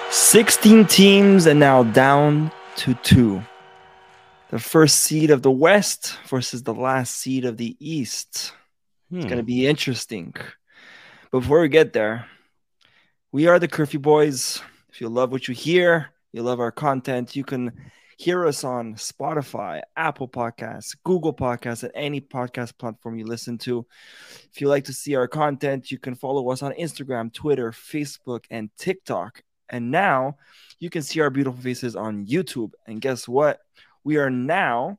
16 teams and now down to 2. The first seed of the West versus the last seed of the East. It's going to be interesting. Before we get there, we are the Curfew Boys. If you love what you hear, you love our content, you can hear us on Spotify, Apple Podcasts, Google Podcasts, and any podcast platform you listen to. If you like to see our content, you can follow us on Instagram, Twitter, Facebook, and TikTok. And now you can see our beautiful faces on YouTube. And guess what? We are now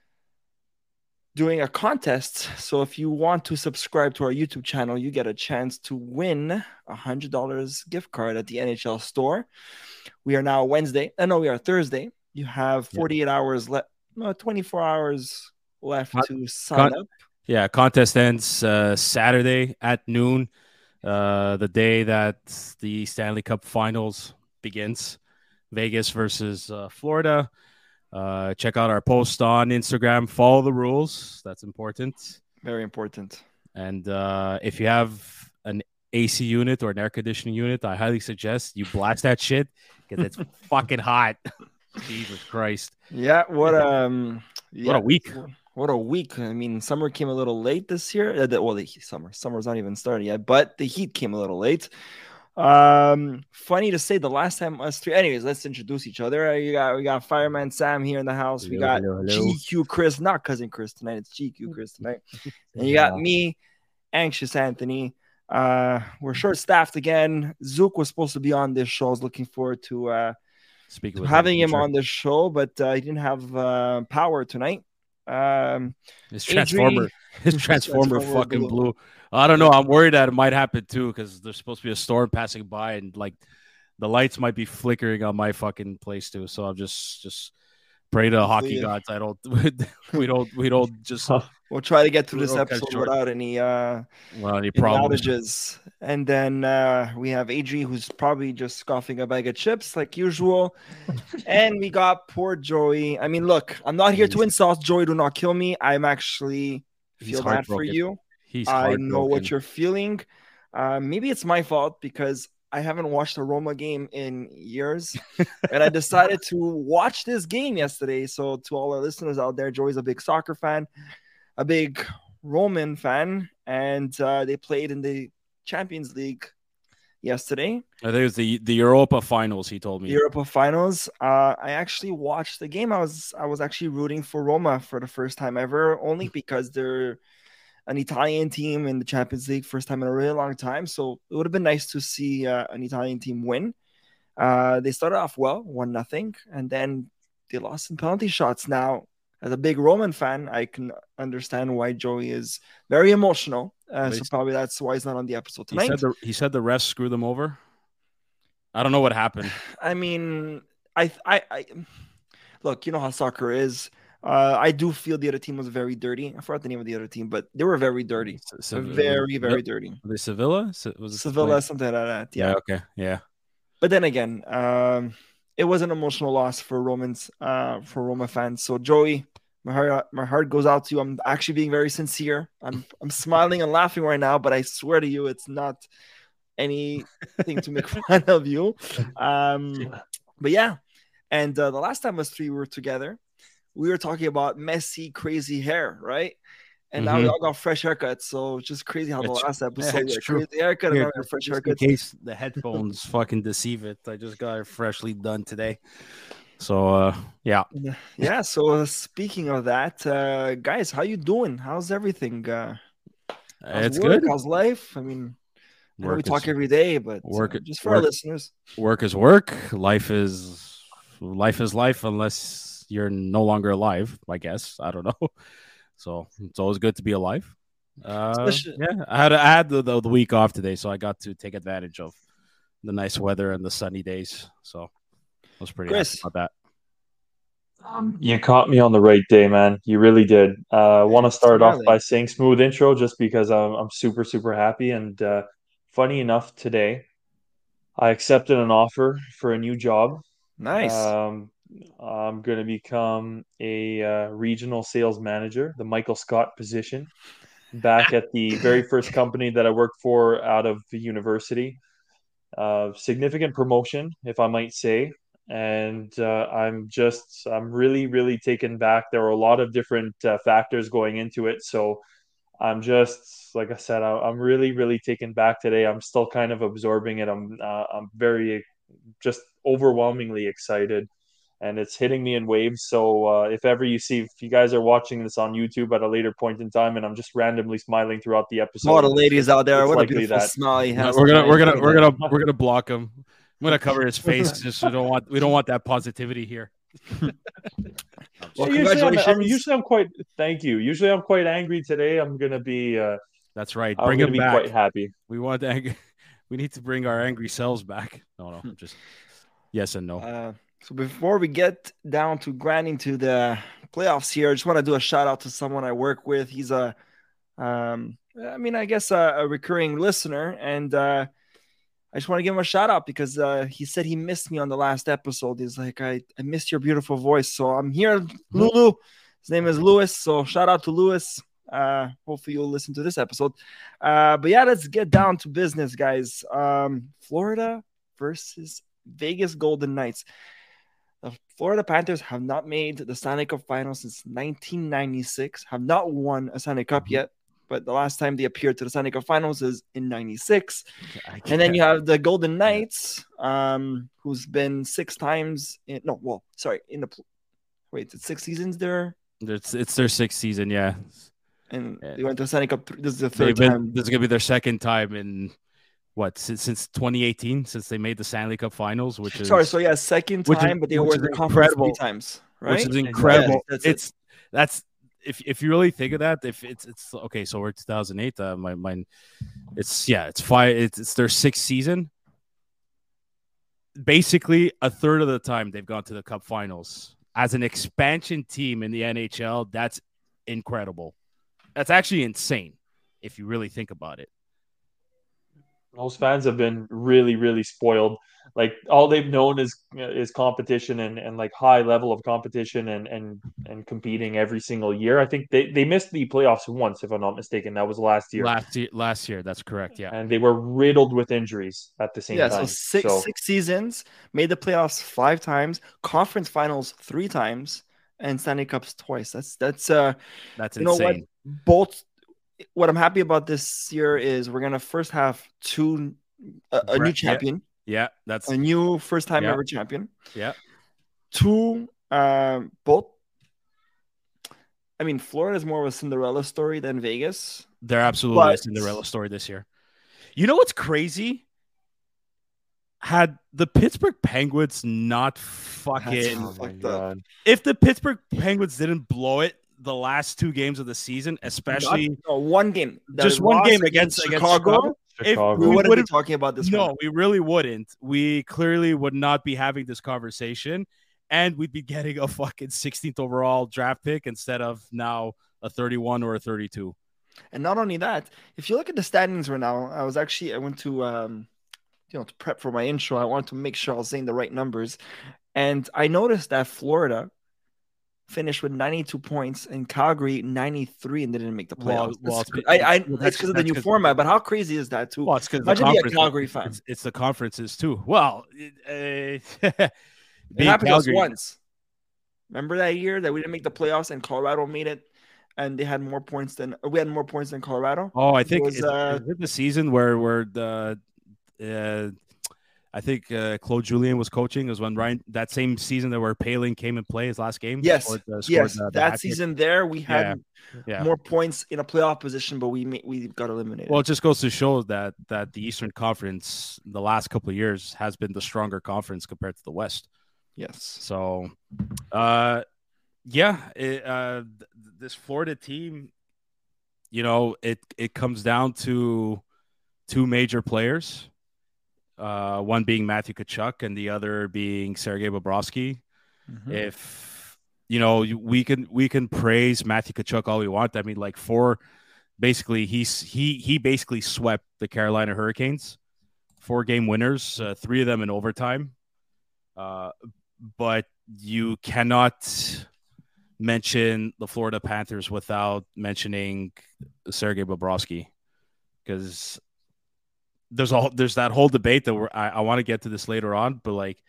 doing a contest. So if you want to subscribe to our YouTube channel, you get a chance to win $100 gift card at the NHL store. We are now Wednesday. We are Thursday. You have 48 hours left, 24 hours left to sign up. Yeah, contest ends Saturday at noon, the day that the Stanley Cup Finals begins. Vegas versus Florida. Check out our post on Instagram. Follow the rules. That's important. Very important. And if you have an AC unit or an air conditioning unit, I highly suggest you blast that shit because it's fucking hot. Jesus Christ. Yeah, what a week. What a week. I mean, summer came a little late this year. Summer's not even started yet, but the heat came a little late. Funny to say, the last time us three. Anyways, let's introduce each other. We got Fireman Sam here in the house. We got GQ Chris, not cousin Chris tonight. It's GQ Chris tonight. And you got me, Anxious Anthony. We're short staffed again. Zook was supposed to be on this show. I was looking forward to having him on the show, but he didn't have power tonight. His transformer fucking blew. I don't know. I'm worried that it might happen too because there's supposed to be a storm passing by and like the lights might be flickering on my fucking place too. So I'm just pray to hockey gods. We don't just. We'll try to get through this episode without any problems. Outages. And then we have Adri, who's probably just scoffing a bag of chips like usual. And we got poor Joey. I mean, look, I'm not here to insult Joey. Do not kill me. I'm actually feel bad for you. I know what you're feeling. Maybe it's my fault because I haven't watched a Roma game in years. And I decided to watch this game yesterday. So to all our listeners out there, Joey's a big soccer fan, a big Roman fan, and they played in the Champions League yesterday. I think it was the Europa Finals, he told me. The Europa Finals. I actually watched the game. I was actually rooting for Roma for the first time ever, only because they're an Italian team in the Champions League, first time in a really long time. So it would have been nice to see an Italian team win. They started off well, 1-0, and then they lost in penalty shots. Now, as a big Roman fan, I can understand why Joey is very emotional. So probably that's why he's not on the episode tonight. He said the refs screwed them over. I don't know what happened. I mean, I look, you know how soccer is. I do feel the other team was very dirty. I forgot the name of the other team, but they were very dirty. Very, very dirty. Were they Sevilla? Sevilla, something like that. Yeah. Okay. Yeah. But then again, it was an emotional loss for Roma fans. So Joey, my heart goes out to you. I'm actually being very sincere. I'm smiling and laughing right now, but I swear to you, it's not anything to make fun of you. But yeah, and the last time us three were together, we were talking about messy, crazy hair, right? And now we all got fresh haircuts. So it's just crazy how the last episode was crazy haircut and now we fresh haircuts. In case the headphones fucking deceive it, I just got it freshly done today. So, yeah. Yeah, so speaking of that, guys, how you doing? How's everything? It's good. How's life? I mean, we talk every day, but just for our listeners. Work is work. Life is life unless you're no longer alive, I guess. I don't know. So it's always good to be alive. I had the week off today, so I got to take advantage of the nice weather and the sunny days. So I was pretty happy about that. You caught me on the right day, man. You really did. I want to start off by saying smooth intro just because I'm super, super happy. And funny enough, today I accepted an offer for a new job. Nice. I'm going to become a regional sales manager, the Michael Scott position, back at the very first company that I worked for out of the university. significant promotion, if I might say. And I'm really, really taken back. There were a lot of different factors going into it. So I'm just, like I said, I'm really, really taken back today. I'm still kind of absorbing it. I'm very, just overwhelmingly excited, and it's hitting me in waves. So if you guys are watching this on YouTube at a later point in time, and I'm just randomly smiling throughout the episode, all the ladies out there, what a likely beautiful that smile he has. We're gonna block him. I'm gonna cover his face. Just we don't want that positivity here. Well, usually I'm quite. Thank you. Usually I'm quite angry. Today I'm gonna be. That's right. I'm gonna be back. quite happy. We want we need to bring our angry selves back. No, just yes and no. So before we get down to grinding to the playoffs here, I just want to do a shout out to someone I work with. He's a recurring listener, and I just want to give him a shout out because he said he missed me on the last episode. He's like, I missed your beautiful voice. So I'm here, Lulu. His name is Lewis. So shout out to Lewis. Hopefully you'll listen to this episode. But yeah, let's get down to business, guys. Florida versus Vegas Golden Knights. The Florida Panthers have not made the Stanley Cup final since 1996, have not won a Stanley Cup yet. But the last time they appeared to the Stanley Cup Finals is in 96. And then you have the Golden Knights, who's been 6 times. It's 6 seasons there? It's their 6th season, yeah. And they went to the Stanley Cup. This is the 3rd time. This is going to be their 2nd time in, since 2018, since they made the Stanley Cup Finals, which is... Sorry, so yeah, 2nd time, but they were in the conference 3 times, right? Which is incredible. Yeah, that's if you really think of that, if it's okay, so we're 2008. It's their 6th season. Basically, a third of the time they've gone to the Cup Finals as an expansion team in the NHL. That's incredible. That's actually insane if you really think about it. Those fans have been really, really spoiled. Like all they've known is competition and like high level of competition and competing every single year. I think they missed the playoffs once, if I'm not mistaken. That was last year. Last year, that's correct. Yeah, and they were riddled with injuries at the same time. Yeah, so six seasons, made the playoffs 5 times, conference finals 3 times, and Stanley Cups twice. That's insane. Know what? Both. What I'm happy about this year is we're gonna first have a new champion. Yeah, that's a new first time ever champion. Yeah. 2, both. I mean, Florida is more of a Cinderella story than Vegas. They're absolutely a Cinderella story this year. You know what's crazy? Had the Pittsburgh Penguins not if the Pittsburgh Penguins didn't blow it the last 2 games of the season, especially one game, just one game against Chicago. If we wouldn't be talking about this, we really wouldn't. We clearly would not be having this conversation, and we'd be getting a fucking 16th overall draft pick instead of now a 31 or a 32. And not only that, if you look at the standings right now, I went to to prep for my intro. I wanted to make sure I was saying the right numbers, and I noticed that Florida finished with 92 points and Calgary 93 and didn't make the playoffs. It's because of the new format, but how crazy is that too? Well, it's because imagine being a Calgary fan. It's the conferences too. Well, it happened to us once. Remember that year that we didn't make the playoffs and Colorado made it, and they had more points than Colorado. Oh, I think is it the season where the I think Claude Julien was coaching. It was when that same season that where Poehling came and played his last game. Yes, that season there we had more points in a playoff position, but we got eliminated. Well, it just goes to show that the Eastern Conference the last couple of years has been the stronger conference compared to the West. Yes. So, this Florida team, it comes down to 2 major players. One being Matthew Tkachuk and the other being Sergei Bobrovsky. Mm-hmm. If we can praise Matthew Tkachuk all we want. I mean, like basically he basically swept the Carolina Hurricanes, 4-game winners, 3 of them in overtime. But you cannot mention the Florida Panthers without mentioning Sergei Bobrovsky, because there's that whole debate that I want to get to this later on, but like,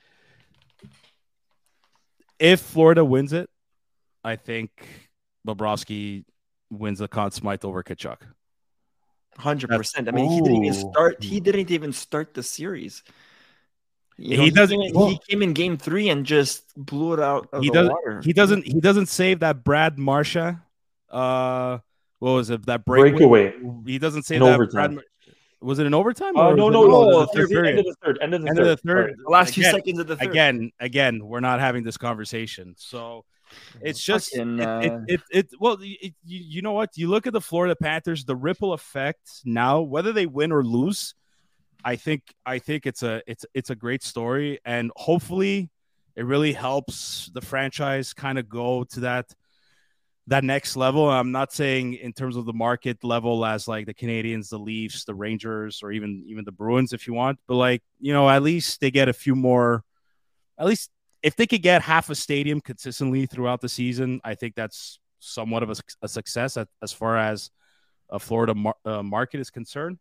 if Florida wins it, I think Bobrovsky wins the Conn Smythe over Tkachuk. 100%. I mean, he didn't even start. He didn't even start the series. He doesn't. He came in Game 3 and just blew it out of the water. He doesn't save that Brad Marchand. What was it? That breakaway. He doesn't save that. Brad, was it an overtime? No. End of the third. End of the third. The last few seconds of the third. Again, we're not having this conversation. So it's just you know what? You look at the Florida Panthers, the ripple effect now, whether they win or lose, I think it's a great story, and hopefully it really helps the franchise kind of go to that next level. I'm not saying in terms of the market level as like the Canadians, the Leafs, the Rangers, or even the Bruins if you want, but like, you know, at least they get a few more, at least if they could get half a stadium consistently throughout the season, I think that's somewhat of a success as far as a Florida market is concerned.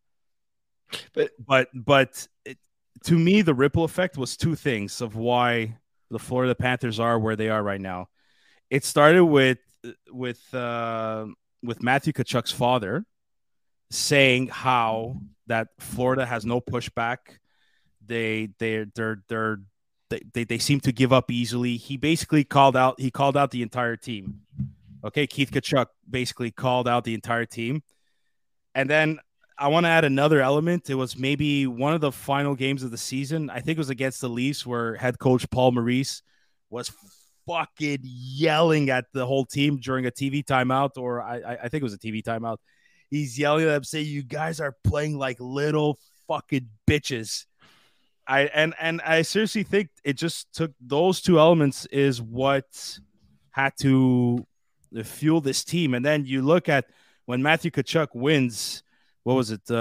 But to me, the ripple effect was two things of why the Florida Panthers are where they are right now. It started with Matthew Tkachuk's father saying how that Florida has no pushback. They seem to give up easily. He basically called out the entire team. Okay, Keith Tkachuk basically called out the entire team. And then I want to add another element. It was maybe one of the final games of the season. I think it was against the Leafs where head coach Paul Maurice was fucking yelling at the whole team during a TV timeout, or I think it was a TV timeout. He's yelling at them, saying, "You guys are playing like little fucking bitches." I seriously think it just took those two elements is what had to fuel this team. And then you look at when Matthew Tkachuk wins. What was it?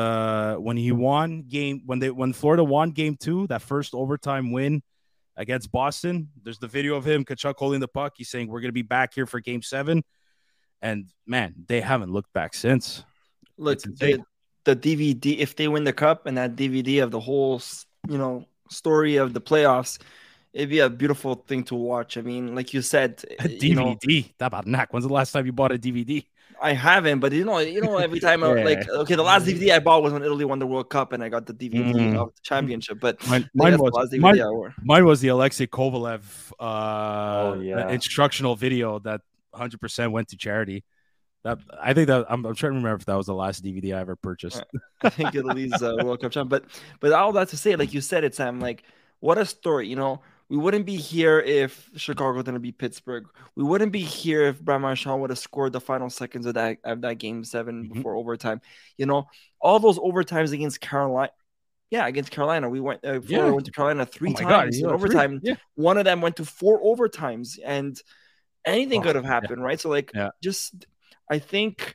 When Florida won Game 2, that first overtime win against Boston. There's the video of him, Tkachuk holding the puck. He's saying, "We're going to be back here for Game 7." And man, they haven't looked back since. Look, the DVD, if they win the cup and that DVD of the whole, story of the playoffs, it'd be a beautiful thing to watch. I mean, like you said, a DVD. When's the last time you bought a DVD? I haven't, but every time the last DVD I bought was when Italy won the World Cup, and I got the DVD of the championship. But mine was the Alexei Kovalev instructional video that 100% went to charity. I'm trying to remember if that was the last DVD I ever purchased. I think Italy's World Cup champ. But all that to say, like you said, Sam, like what a story, We wouldn't be here if Chicago didn't beat Pittsburgh. We wouldn't be here if Brad Marchand would have scored the final seconds of that Game 7 before overtime. All those overtimes against Carolina. Yeah, against Carolina. We went Florida went to Carolina 3 times in overtime. Yeah. One of them went to 4 overtimes, and anything could have happened, right? So, I think,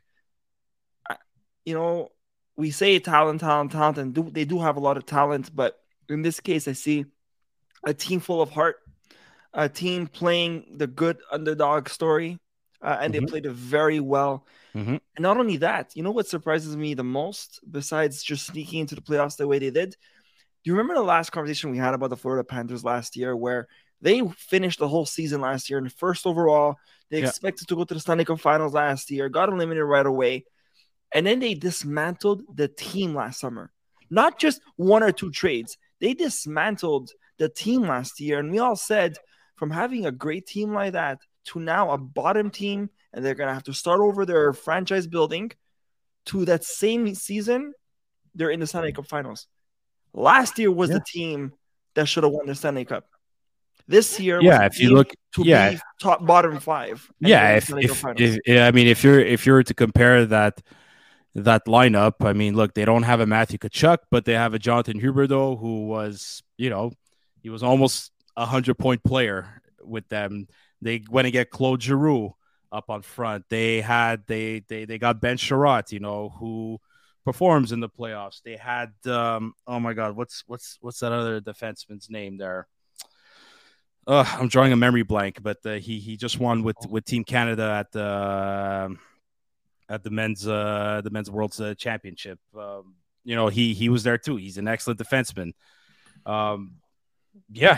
we say talent, and they do have a lot of talent, but in this case, I see a team full of heart, a team playing the good underdog story, and they played it very well. And not only that, what surprises me the most, besides just sneaking into the playoffs the way they did? Do you remember the last conversation we had about the Florida Panthers last year, where they finished the whole season last year in first overall? They expected to go to the Stanley Cup Finals last year, got eliminated right away, and then they dismantled the team last summer. Not just 1 or 2 trades. They dismantled the team last year, and we all said from having a great team like that to now a bottom team, and they're going to have to start over their franchise building, to that same season, they're in the Stanley Cup Finals. Last year was the team that should have won the Stanley Cup. This year, if you look be top bottom 5. If you're to compare that lineup, I mean, look, they don't have a Matthew Tkachuk, but they have a Jonathan Huberdeau who was, he was almost 100-point player with them. They went and get Claude Giroux up on front. They got Ben Sherratt, who performs in the playoffs. They had oh my God, what's that other defenseman's name there? I'm drawing a memory blank, but he just won with Team Canada at the men's World Championship. he was there too. He's an excellent defenseman. Yeah,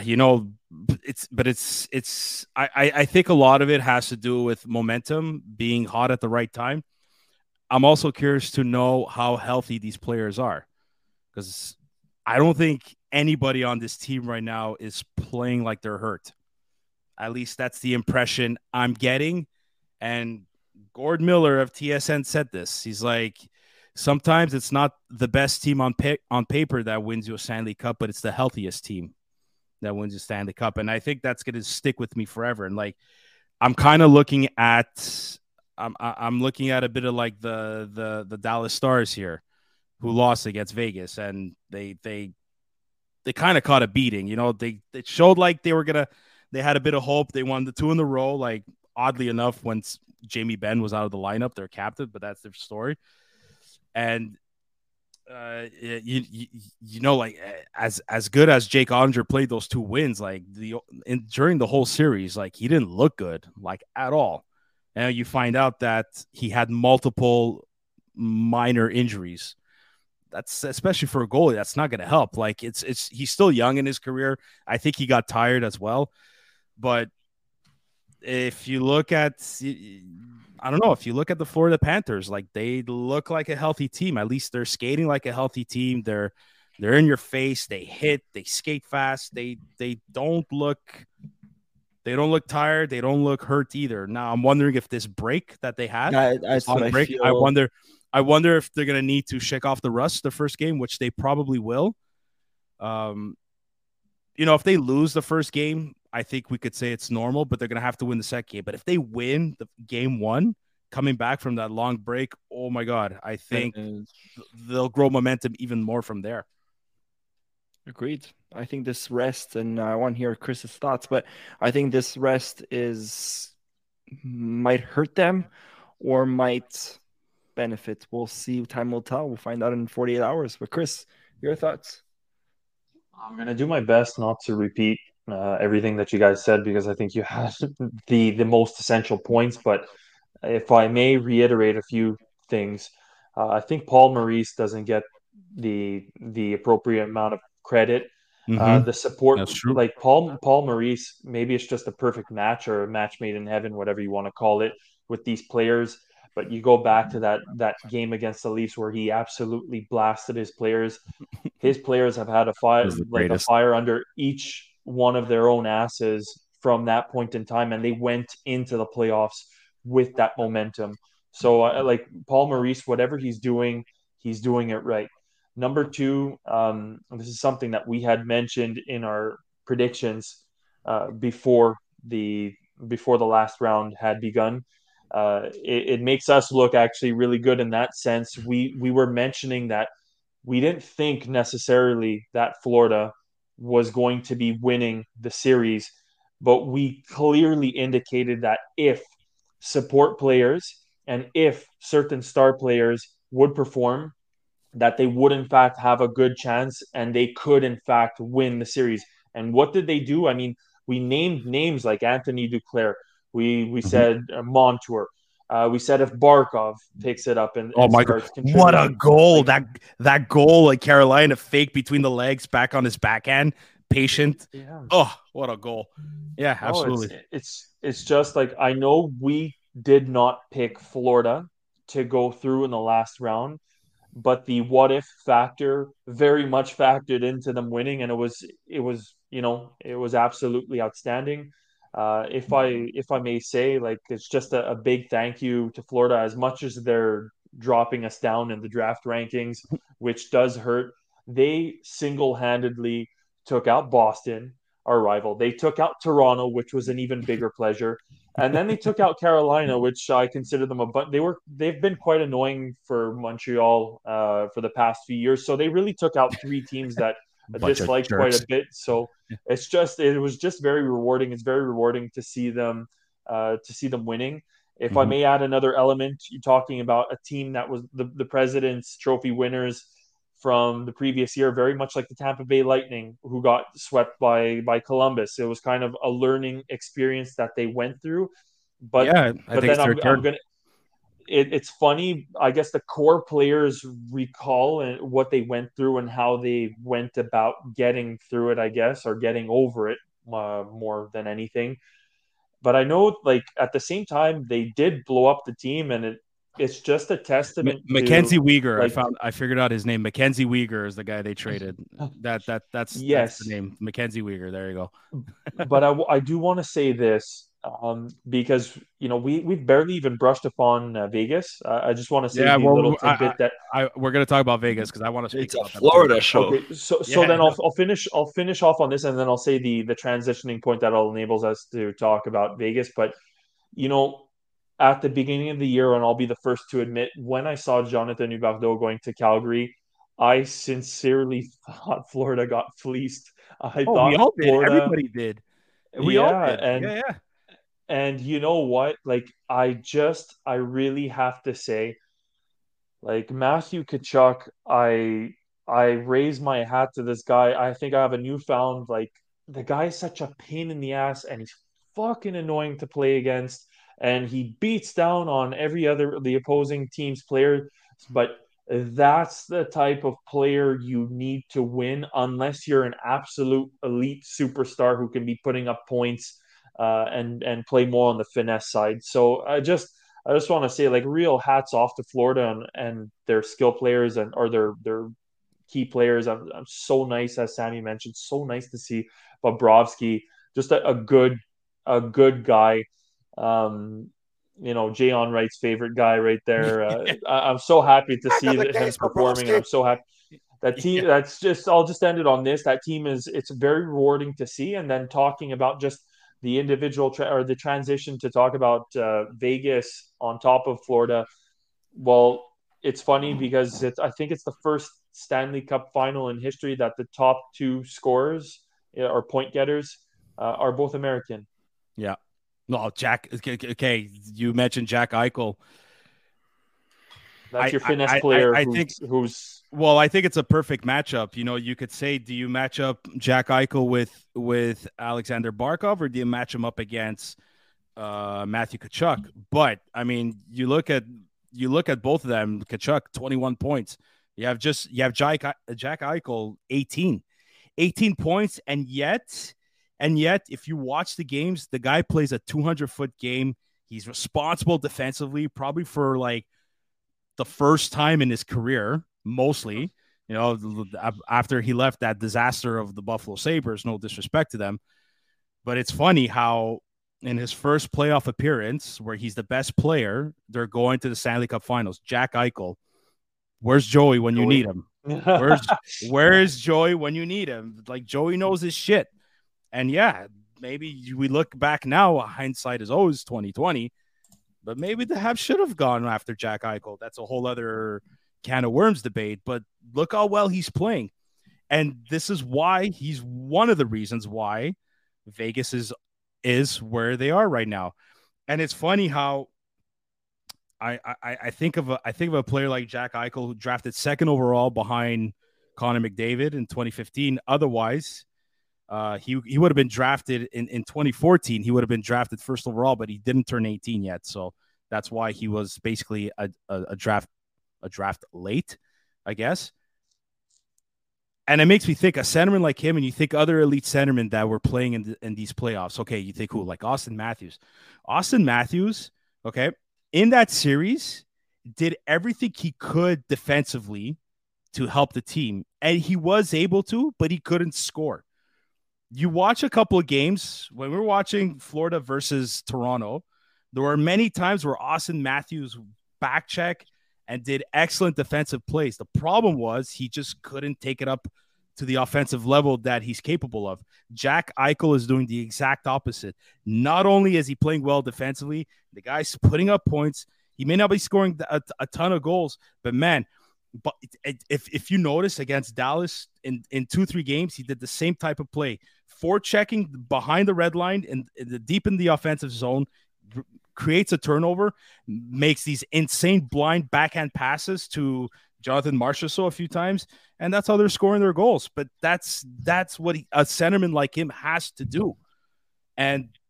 I think a lot of it has to do with momentum, being hot at the right time. I'm also curious to know how healthy these players are, because I don't think anybody on this team right now is playing like they're hurt. At least that's the impression I'm getting. And Gord Miller of TSN said this. He's like, sometimes it's not the best team on paper that wins you a Stanley Cup, but it's the healthiest team that wins a Stanley Cup. And I think that's going to stick with me forever. And like, I'm kind of looking at, I'm looking at a bit of like the Dallas Stars here, who lost against Vegas, and they kind of caught a beating. They showed like they had a bit of hope. They won the 2 in a row. Like, oddly enough, when Jamie Benn was out of the lineup, their captain, but that's their story. And like as good as Jake Oettinger played those 2 wins, like during the whole series, like he didn't look good, like at all. And you find out that he had multiple minor injuries. That's, especially for a goalie, that's not going to help. Like he's still young in his career. I think he got tired as well. But if you look at, I don't know, if you look at the Florida Panthers, like they look like a healthy team. At least they're skating like a healthy team. They're in your face. They hit. They skate fast. They don't look tired. They don't look hurt either. Now I'm wondering if this break that they had, I wonder if they're gonna need to shake off the rust the first game, which they probably will. If they lose the first game, I think we could say it's normal, but they're going to have to win the second game. But if they win the game 1, coming back from that long break, oh my God, I think they'll grow momentum even more from there. Agreed. I think this rest, and I want to hear Chris's thoughts, but I think this rest might hurt them or might benefit. We'll see. Time will tell. We'll find out in 48 hours. But Chris, your thoughts? I'm going to do my best not to repeat everything that you guys said, because I think you had the most essential points. But if I may reiterate a few things, I think Paul Maurice doesn't get the appropriate amount of credit. The support, that's true. like Paul Maurice, maybe it's just a perfect match or a match made in heaven, whatever you want to call it, with these players. But you go back to that game against the Leafs where he absolutely blasted his players. His players have had a fire under each one of their own asses from that point in time, and they went into the playoffs with that momentum. So, like Paul Maurice, whatever he's doing it right. Number 2, this is something that we had mentioned in our predictions before the last round had begun. It makes us look actually really good in that sense. We were mentioning that we didn't think necessarily that Florida was going to be winning the series, but we clearly indicated that if support players and if certain star players would perform, that they would in fact have a good chance and they could in fact win the series. And what did they do? I mean, we named names like Anthony Duclair. We said Montour. We said if Barkov picks it up and my God, what a goal! That goal, like Carolina fake between the legs, back on his backhand, patient. Yeah. Oh, what a goal! Yeah, absolutely. It's just like, I know we did not pick Florida to go through in the last round, but the what if factor very much factored into them winning, and it was absolutely outstanding. If I may say, like, it's just a big thank you to Florida. As much as they're dropping us down in the draft rankings, which does hurt, they single-handedly took out Boston, our rival. They took out Toronto, which was an even bigger pleasure. And then they took out Carolina, which I consider them they've been quite annoying for Montreal for the past few years. So they really took out 3 teams that I disliked quite a bit. So it was just very rewarding. It's very rewarding to see them winning. If I may add another element, you're talking about a team that was the President's Trophy winners from the previous year, very much like the Tampa Bay Lightning, who got swept by Columbus. It was kind of a learning experience that they went through. But yeah, I think then I'm gonna it's funny. I guess the core players recall and what they went through and how they went about getting through it, I guess, or getting over it more than anything. But I know, like at the same time, they did blow up the team, and it's just a testament Mackenzie to Weegar. like I figured out his name. Mackenzie Weegar is the guy they traded. That's yes, the name. Mackenzie Weegar. There you go. but I do want to say this because we've barely even brushed upon Vegas. I just want to say Yeah, the well, little tidbit that we're going to talk about Vegas because I want to speak It's a about them Florida too. show. Okay, so then I'll finish off on this, and then I'll say the transitioning point that enables us to talk about Vegas. But you know, at the beginning of the year, and I'll be the first to admit, when I saw Jonathan Huberdeau going to Calgary, I sincerely thought Florida got fleeced. I Oh, we thought all did. Florida, Everybody did. We all yeah, did. Yeah. and you know what? Like, I really have to say, like Matthew Kachuk, I raise my hat to this guy. I think I have a newfound like the guy is such a pain in the ass, and he's fucking annoying to play against, and he beats down on every other the opposing team's player. But that's the type of player you need to win, unless you're an absolute elite superstar who can be putting up points and play more on the finesse side. So I just want to say, like, real hats off to Florida and their skill players and or their key players. I'm so nice, as Sammy mentioned, so nice to see Bobrovsky, just a good guy. Jay Onright's favorite guy right there. I'm so happy to see him performing, and I'm so happy that team. Yeah. That's just. I'll just end it on this. That team is. It's very rewarding to see, and then talking about just the individual or the transition to talk about Vegas on top of Florida. Well, it's funny because I think it's the first Stanley Cup final in history that the top two scorers or point getters are both American. Yeah. No, Jack. Okay, you mentioned Jack Eichel. That's your finesse player. I think who's. Well, I think it's a perfect matchup. You could say, do you match up Jack Eichel with Alexander Barkov, or do you match him up against Matthew Tkachuk? But I mean, you look at both of them. Tkachuk 21 points. You have Jack Eichel 18 points, and yet, if you watch the games, the guy plays a 200-foot game. He's responsible defensively, probably for like the first time in his career, mostly, after he left that disaster of the Buffalo Sabres, no disrespect to them. But it's funny how in his first playoff appearance, where he's the best player, they're going to the Stanley Cup Finals. Jack Eichel, where's Joey when you need him? Where's Joey when you need him? Like, Joey knows his shit. And yeah, maybe we look back now, hindsight is always 2020. But maybe the should have gone after Jack Eichel. That's a whole other can of worms debate. But look how well he's playing. And this is why he's one of the reasons why Vegas is where they are right now. And it's funny how I think of a player like Jack Eichel, who drafted second overall behind Connor McDavid in 2015. Otherwise, he would have been drafted in 2014. He would have been drafted first overall, but he didn't turn 18 yet. So that's why he was basically a draft late, I guess. And it makes me think a centerman like him, and you think other elite centermen that were playing in these playoffs. Okay, you think who? Like Auston Matthews. Auston Matthews, okay, in that series, did everything he could defensively to help the team. And he was able to, but he couldn't score. You watch a couple of games, when we were watching Florida versus Toronto, there were many times where Auston Matthews back check and did excellent defensive plays. The problem was he just couldn't take it up to the offensive level that he's capable of. Jack Eichel is doing the exact opposite. Not only is he playing well defensively, the guy's putting up points. He may not be scoring a ton of goals, but man, but if you notice against Dallas in 2-3 games, he did the same type of play. Forechecking behind the red line and deep in the offensive zone, creates a turnover, makes these insane blind backhand passes to Jonathan Marchessault a few times, and that's how they're scoring their goals. But that's what a centerman like him has to do, and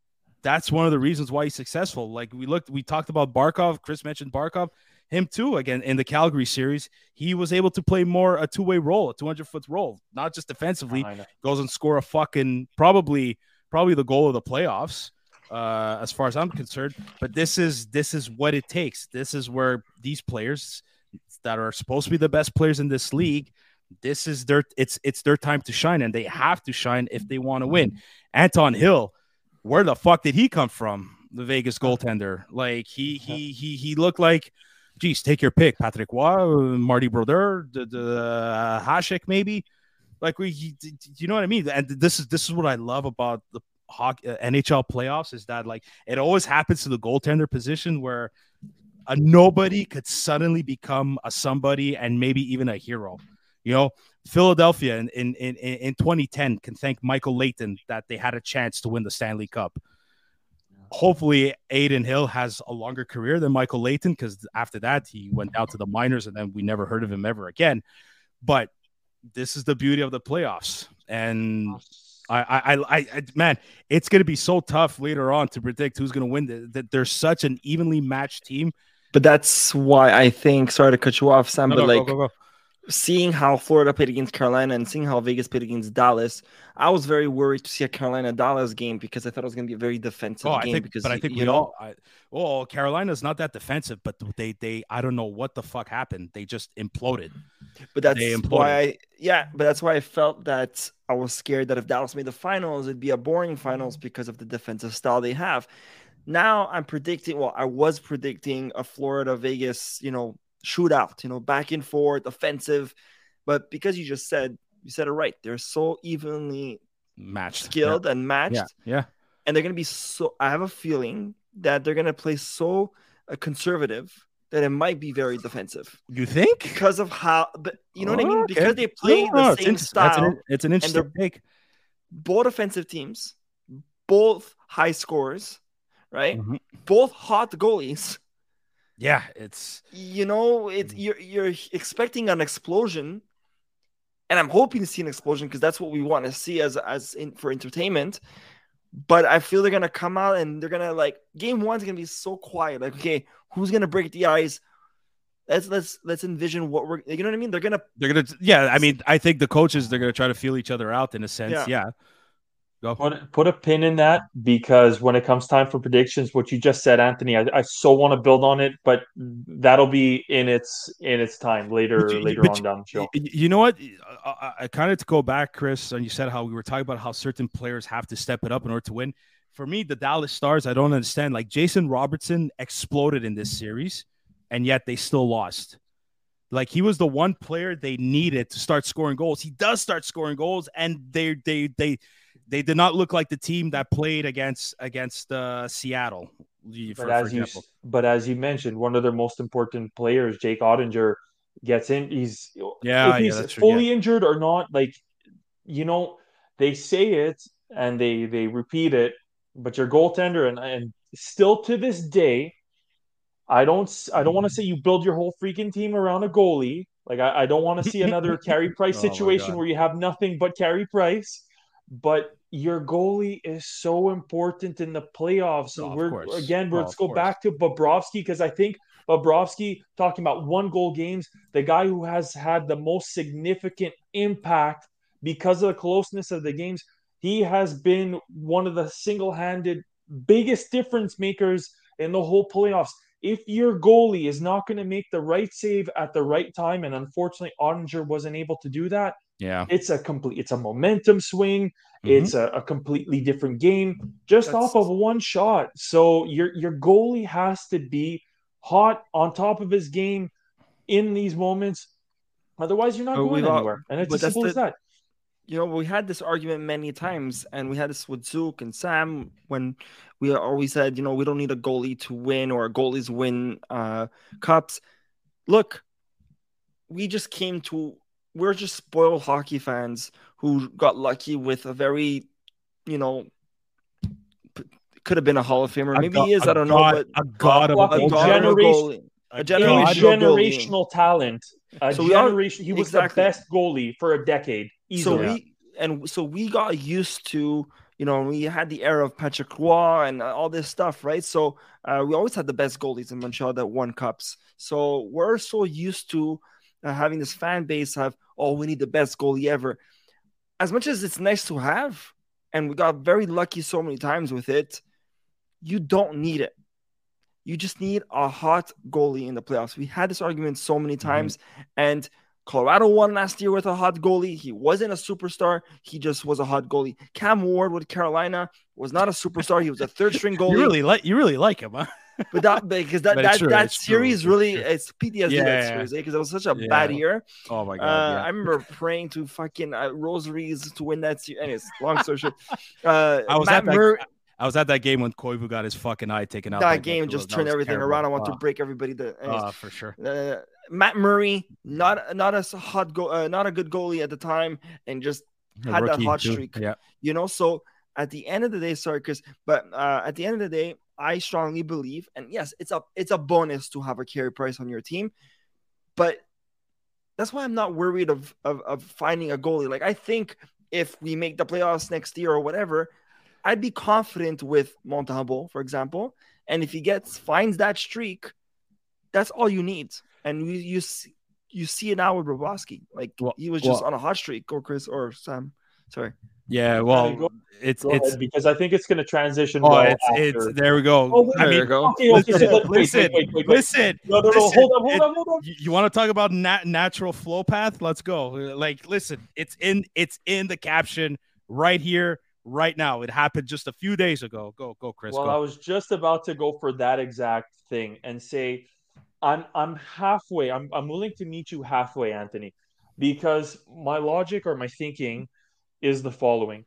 that's one of the reasons why he's successful. Like we talked about Barkov. Chris mentioned Barkov. Him too, again, in the Calgary series, he was able to play more a two-way role, a 200-foot role, not just defensively. Goes and score a fucking probably the goal of the playoffs, as far as I'm concerned. But this is what it takes. This is where these players that are supposed to be the best players in this league, this is it's their time to shine, and they have to shine if they want to win. Anton Hill, where the fuck did he come from? The Vegas goaltender. Like he looked like, geez, take your pick. Patrick Roy, Marty Brodeur, the Hasek, maybe. Like you know what I mean? And this is what I love about the NHL playoffs, is that like it always happens to the goaltender position where a nobody could suddenly become a somebody and maybe even a hero. You know, Philadelphia in 2010 can thank Michael Leighton that they had a chance to win the Stanley Cup. Hopefully Adin Hill has a longer career than Michael Leighton, because after that he went down to the minors and then we never heard of him ever again. But this is the beauty of the playoffs. And I man, it's going to be so tough later on to predict who's going to win. That there's such an evenly matched team. But that's why I think, sorry to cut you off, Sam, go. Seeing how Florida played against Carolina and seeing how Vegas played against Dallas, I was very worried to see a Carolina-Dallas game because I thought it was going to be a very defensive game. I think Carolina's not that defensive, but they I don't know what the fuck happened. They just imploded. But that's why I felt that I was scared that if Dallas made the finals, it'd be a boring finals because of the defensive style they have. Now I was predicting a Florida-Vegas, shootout, back and forth, offensive. But because you said it right, they're so evenly skilled and matched. Yeah. And they're going to be I have a feeling that they're going to play so conservative that it might be very defensive. You think? Because of how, you know what I mean? Okay. Because they play the same style. It's an interesting take. Both offensive teams, both high scorers, right? Mm-hmm. Both hot goalies. Yeah, it's you're expecting an explosion, and I'm hoping to see an explosion because that's what we want to see for entertainment. But I feel they're gonna come out and they're gonna game one's gonna be so quiet. Like, okay, who's gonna break the ice? Let's envision what we're. You know what I mean? They're gonna. Yeah. I mean, I think the coaches, they're gonna try to feel each other out in a sense. Yeah. Go. Put a pin in that, because when it comes time for predictions, what you just said, Anthony, I so want to build on it, but that'll be in its time later on down the show. You know what? I kind of to go back, Chris, and you said how we were talking about how certain players have to step it up in order to win. For me, the Dallas Stars, I don't understand. Like, Jason Robertson exploded in this series, and yet they still lost. Like, he was the one player they needed to start scoring goals. He does start scoring goals, and they did not look like the team that played against Seattle. But as you mentioned, one of their most important players, Jake Ottinger, gets in. He's fully injured or not. Like, they say it and they repeat it, but your goaltender and still to this day, I don't want to say you build your whole freaking team around a goalie. Like, I don't want to see another Carey Price situation where you have nothing but Carey Price. But your goalie is so important in the playoffs. Let's go back to Bobrovsky, because I think Bobrovsky, talking about 1-goal games, the guy who has had the most significant impact because of the closeness of the games, he has been one of the single-handed biggest difference makers in the whole playoffs. If your goalie is not going to make the right save at the right time, and unfortunately Ottinger wasn't able to do that, it's a momentum swing. Mm-hmm. It's a completely different game off of one shot. So your goalie has to be hot, on top of his game in these moments. Otherwise, you're not going anywhere. And it's as simple as that. We had this argument many times, and we had this with Zook and Sam when we always said, we don't need a goalie to win, or goalies win cups. Look, we're just spoiled hockey fans who got lucky with a very, could have been a Hall of Famer. Maybe he is. I don't know. But a generational talent. He was the best goalie for a decade. Easily. So we got used to, we had the era of Patrick Roy and all this stuff, right? So we always had the best goalies in Montreal that won cups. So we're so used to having this fan base of, oh, we need the best goalie ever. As much as it's nice to have, and we got very lucky so many times with it, you don't need it. You just need a hot goalie in the playoffs. We had this argument so many times, and Colorado won last year with a hot goalie. He wasn't a superstar. He just was a hot goalie. Cam Ward with Carolina was not a superstar. He was a third-string goalie. You really like him, huh? But that series really, it's PTSD series, because it was such a bad year. Oh my god! I remember praying to fucking rosaries to win that series. Anyways, long story short, I was at that game when Koivu got his fucking eye taken out. That game just turned everything around. I want to break everybody. For sure. Matt Murray, not a good goalie at the time, and just had that hot streak. Yeah. So at the end of the day, at the end of the day, I strongly believe, and yes, it's a bonus to have a Carey Price on your team, but that's why I'm not worried of finding a goalie. Like, I think if we make the playoffs next year or whatever, I'd be confident with Montembeault, for example, and if he finds that streak, that's all you need. And you see it now with Bobrovsky. Like, he was just on a hot streak. Or Chris or Sam. Sorry. Yeah, well, it's because I think it's going to transition. It's there we go. Oh, there you go. Okay, listen. No, hold on. You want to talk about natural flow path? Let's go. Like, listen, it's in the caption right here, right now. It happened just a few days ago. Go, Chris. Well, I was just about to go for that exact thing and say, I'm halfway. I'm willing to meet you halfway, Anthony, because my logic or my thinking is the following.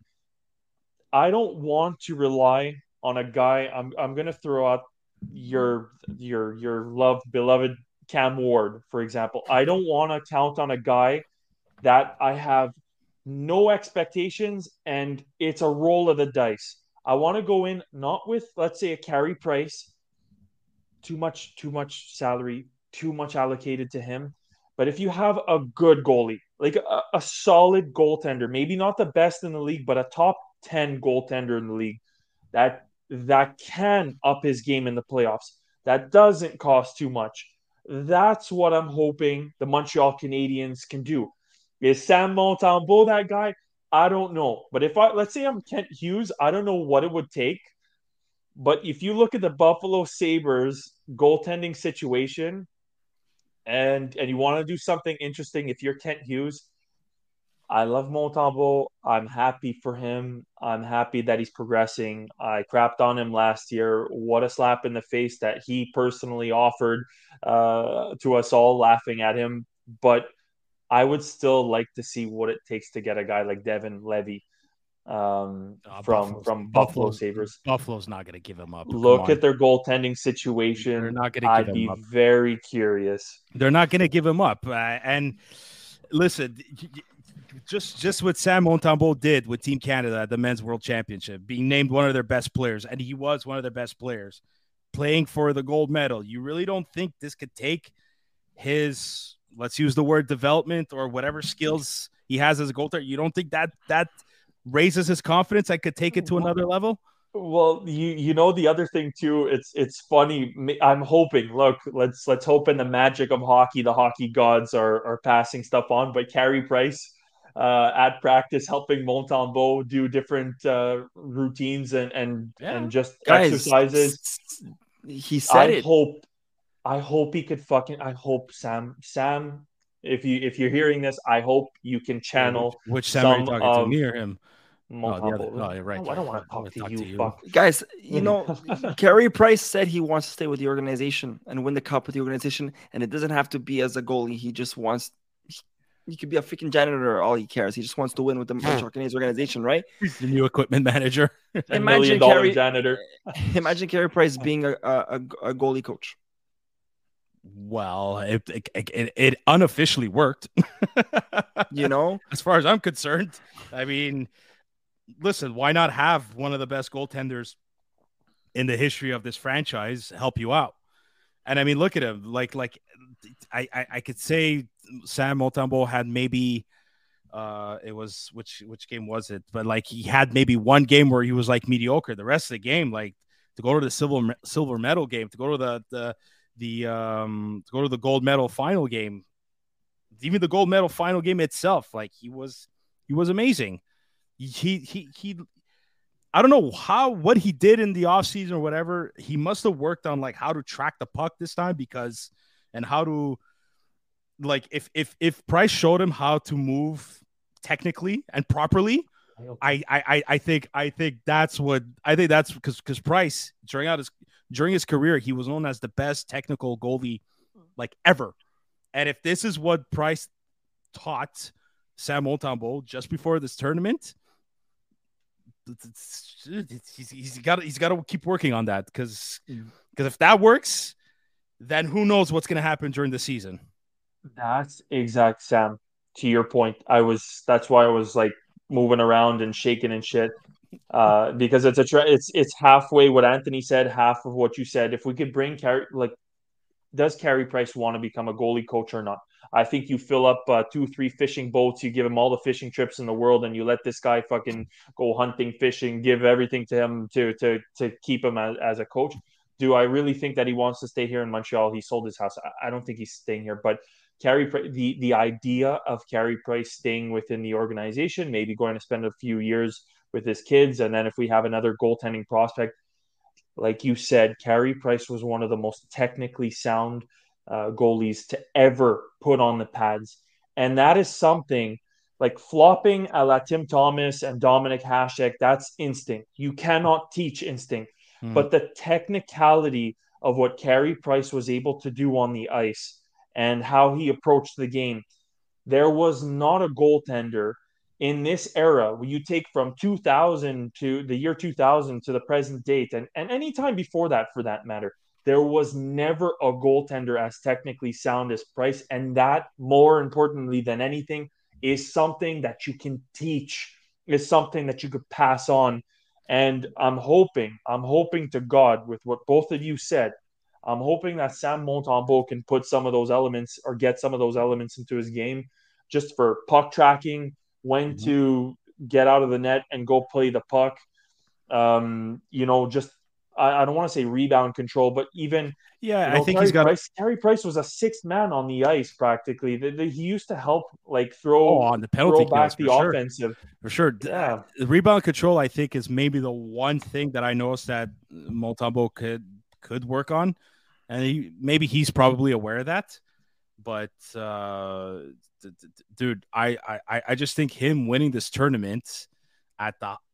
I don't want to rely on a guy. I'm going to throw out your beloved Cam Ward, for example. I don't want to count on a guy that I have no expectations and it's a roll of the dice. I want to go in not with, let's say, a Carey Price, too much salary, too much allocated to him. But if you have a good goalie, like a solid goaltender, maybe not the best in the league, but a top 10 goaltender in the league that can up his game in the playoffs, that doesn't cost too much. That's what I'm hoping the Montreal Canadiens can do. Is Sam Montembeault that guy? I don't know. But let's say I'm Kent Hughes, I don't know what it would take. But if you look at the Buffalo Sabres goaltending situation and you want to do something interesting, if you're Kent Hughes, I love Montembeault. I'm happy for him. I'm happy that he's progressing. I crapped on him last year. What a slap in the face that he personally offered to us all, laughing at him. But I would still like to see what it takes to get a guy like Devin Levy from Buffalo Sabres. Buffalo's not going to give him up. Look at their goaltending situation. They're not going to give him up. I'd be very curious. They're not going to give him up. And listen, just what Sam Montembeault did with Team Canada at the Men's World Championship, being named one of their best players, and he was one of their best players, playing for the gold medal. You really don't think this could take his, let's use the word development or whatever skills he has as a goaltender? You don't think that raises his confidence? I could take it to another level? Well, you know the other thing too. It's funny. I'm hoping. Look, let's hope in the magic of hockey, the hockey gods are passing stuff on. But Carey Price at practice helping Montembeault do different routines and just exercises. He said I hope he could fucking. I hope Sam. If you're hearing this, I hope you can channel which Sam are you talking to, me or him? Right. I don't want to talk to you. Fuck. Guys, Carey Price said he wants to stay with the organization and win the cup with the organization, and it doesn't have to be as a goalie. He just wants. He could be a freaking janitor. All he cares. He just wants to win with the Montreal Canadiens organization, right? He's the new equipment manager. Imagine $1 million janitor. Imagine Carey Price being a goalie coach. Well, it unofficially worked. As far as I'm concerned. I mean, listen, why not have one of the best goaltenders in the history of this franchise help you out? And I mean, look at him. Like I could say Sam Montembeault had maybe It was which game was it? But like he had maybe one game where he was like mediocre. The rest of the game, like to go to the silver medal game, to go to to go to the gold medal final game, even the gold medal final game itself, like he was amazing. He I don't know what he did in the offseason or whatever. He must have worked on like how to track the puck this time, because and how to like if Price showed him how to move technically and properly, I think that's because Price during his career, he was known as the best technical goalie like ever. And if this is what Price taught Sam Montembeault just before this tournament, he's got to keep working on that, because if that works, then who knows what's going to happen during the season. That's exact, Sam. To your point, that's why I was like moving around and shaking and shit. Because it's halfway what Anthony said, half of what you said. If we could bring does Carey Price want to become a goalie coach or not? I think you fill up 2-3 fishing boats, you give him all the fishing trips in the world, and you let this guy fucking go hunting, fishing, give everything to him to keep him as a coach. Do I really think that he wants to stay here in Montreal? He sold his house. I don't think he's staying here. But the idea of Carey Price staying within the organization, maybe going to spend a few years with his kids, and then if we have another goaltending prospect, like you said, Carey Price was one of the most technically sound goalies to ever put on the pads. And that is something like flopping a la Tim Thomas and Dominic Hasek, that's instinct. You cannot teach instinct. But the technicality of what Carey Price was able to do on the ice and how he approached the game, there was not a goaltender in this era, when you take from 2000 to the year 2000 to the present date, and any time before that for that matter, there was never a goaltender as technically sound as Price. And that, more importantly than anything, is something that you can teach, is something that you could pass on. And I'm hoping to God, with what both of you said, I'm hoping that Sam Montembeault can put some of those elements, or get some of those elements into his game, just for puck tracking, when to get out of the net and go play the puck. Just I don't want to say rebound control, but even I think Carey Price was a sixth man on the ice practically. He used to help like throw on the penalty back the offensive. For sure. Yeah. The rebound control, I think, is maybe the one thing that I noticed that Montembeault could work on, and he's probably aware of that. But dude, I just think him winning this tournament a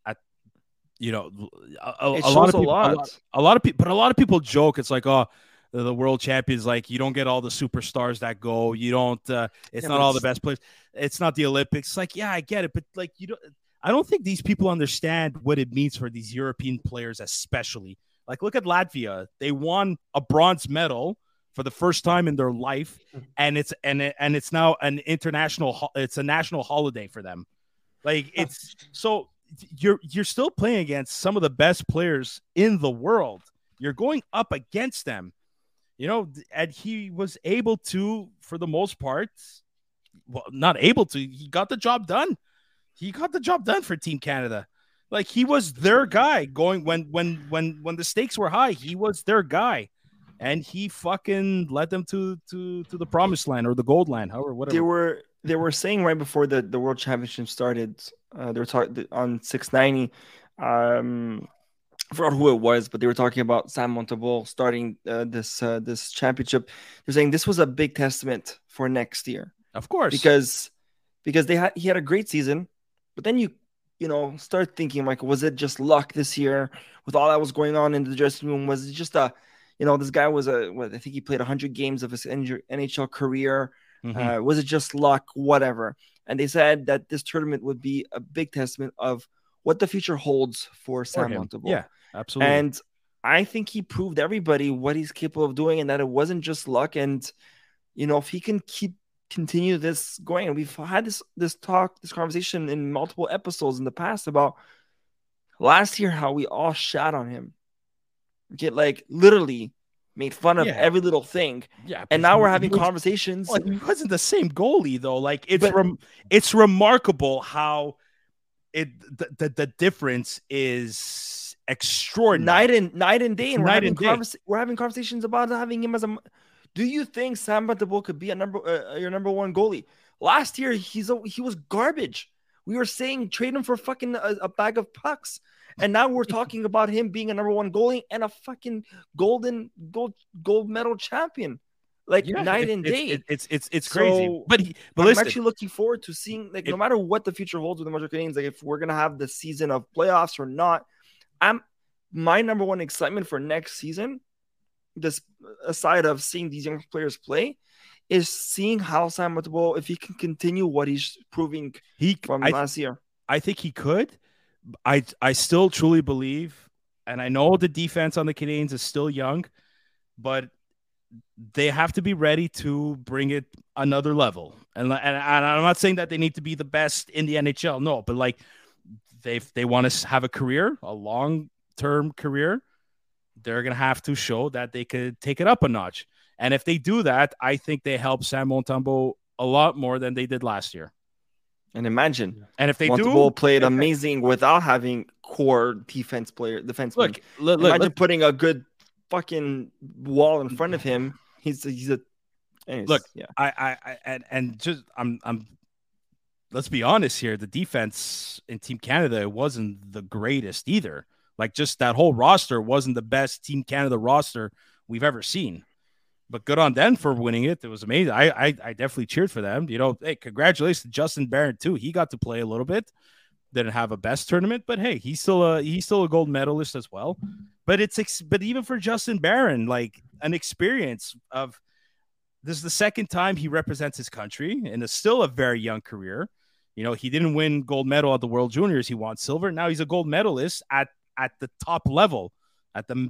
lot of people joke. It's like, oh, the world champions, like you don't get all the superstars that go. You don't. It's not all the best players. It's not the Olympics. It's like, yeah, I get it, but like I don't think these people understand what it means for these European players, especially. Like, look at Latvia. They won a bronze medal for the first time in their life, and it's now an international. It's a national holiday for them. Like, it's so you're still playing against some of the best players in the world. You're going up against them, and he was able to, for the most part, well, not able to. He got the job done. He got the job done for Team Canada. Like, he was their guy going when the stakes were high. He was their guy. And he fucking led them to the promised land, or the gold land, however, whatever. They were saying right before the World Championship started, they were talking on 690. I forgot who it was, but they were talking about Sam Montembeault starting this championship. They're saying this was a big testament for next year, of course, because he had a great season, but then you start thinking, like, was it just luck this year with all that was going on in the dressing room? Was it just this guy was I think he played 100 games of his NHL career. Was it just luck? Whatever. And they said that this tournament would be a big testament of what the future holds for Sam Montembeault. Yeah, absolutely. And I think he proved everybody what he's capable of doing, and that it wasn't just luck. And if he can continue this going, and we've had this conversation in multiple episodes in the past about last year how we all shat on him. Get like literally made fun of every little thing. Yeah, and now we're having conversations. Well, he wasn't the same goalie though. Like it's remarkable how the difference is extraordinary. Night and day. And we're having conversations about having him as a. Do you think Sam Montembeault could be your number one goalie? Last year he was garbage. We were saying trade him for fucking a bag of pucks. And now we're talking about him being a number one goalie and a fucking gold medal champion. Like night and day. It's crazy. But I'm actually looking forward to seeing, like, no matter what the future holds with the Montreal Canadiens, like if we're gonna have the season of playoffs or not, my number one excitement for next season, this aside of seeing these young players play, is seeing how Sam Montembeault, if he can continue what he's proving from last year. I think he could. I still truly believe, and I know the defense on the Canadiens is still young, but they have to be ready to bring it another level. And I'm not saying that they need to be the best in the NHL, no, but like they want to have a career, a long-term career, they're going to have to show that they could take it up a notch. And if they do that, I think they help Sam Montembeault a lot more than they did last year. And imagine, and if they Montembeault played amazing without having core defensemen. Look, imagine putting a good fucking wall in front of him. He's a. Anyways, look, yeah. I'm. Let's be honest here. The defense in Team Canada wasn't the greatest either. Like, just that whole roster wasn't the best Team Canada roster we've ever seen. But good on them for winning it. It was amazing. I definitely cheered for them. You know, hey, congratulations to Justin Barron too. He got to play a little bit. Didn't have a best tournament, but hey, he's still a gold medalist as well. But but even for Justin Barron, like an experience of this is the second time he represents his country and is still a very young career. You know, he didn't win gold medal at the World Juniors. He won silver. Now he's a gold medalist at the top level. At the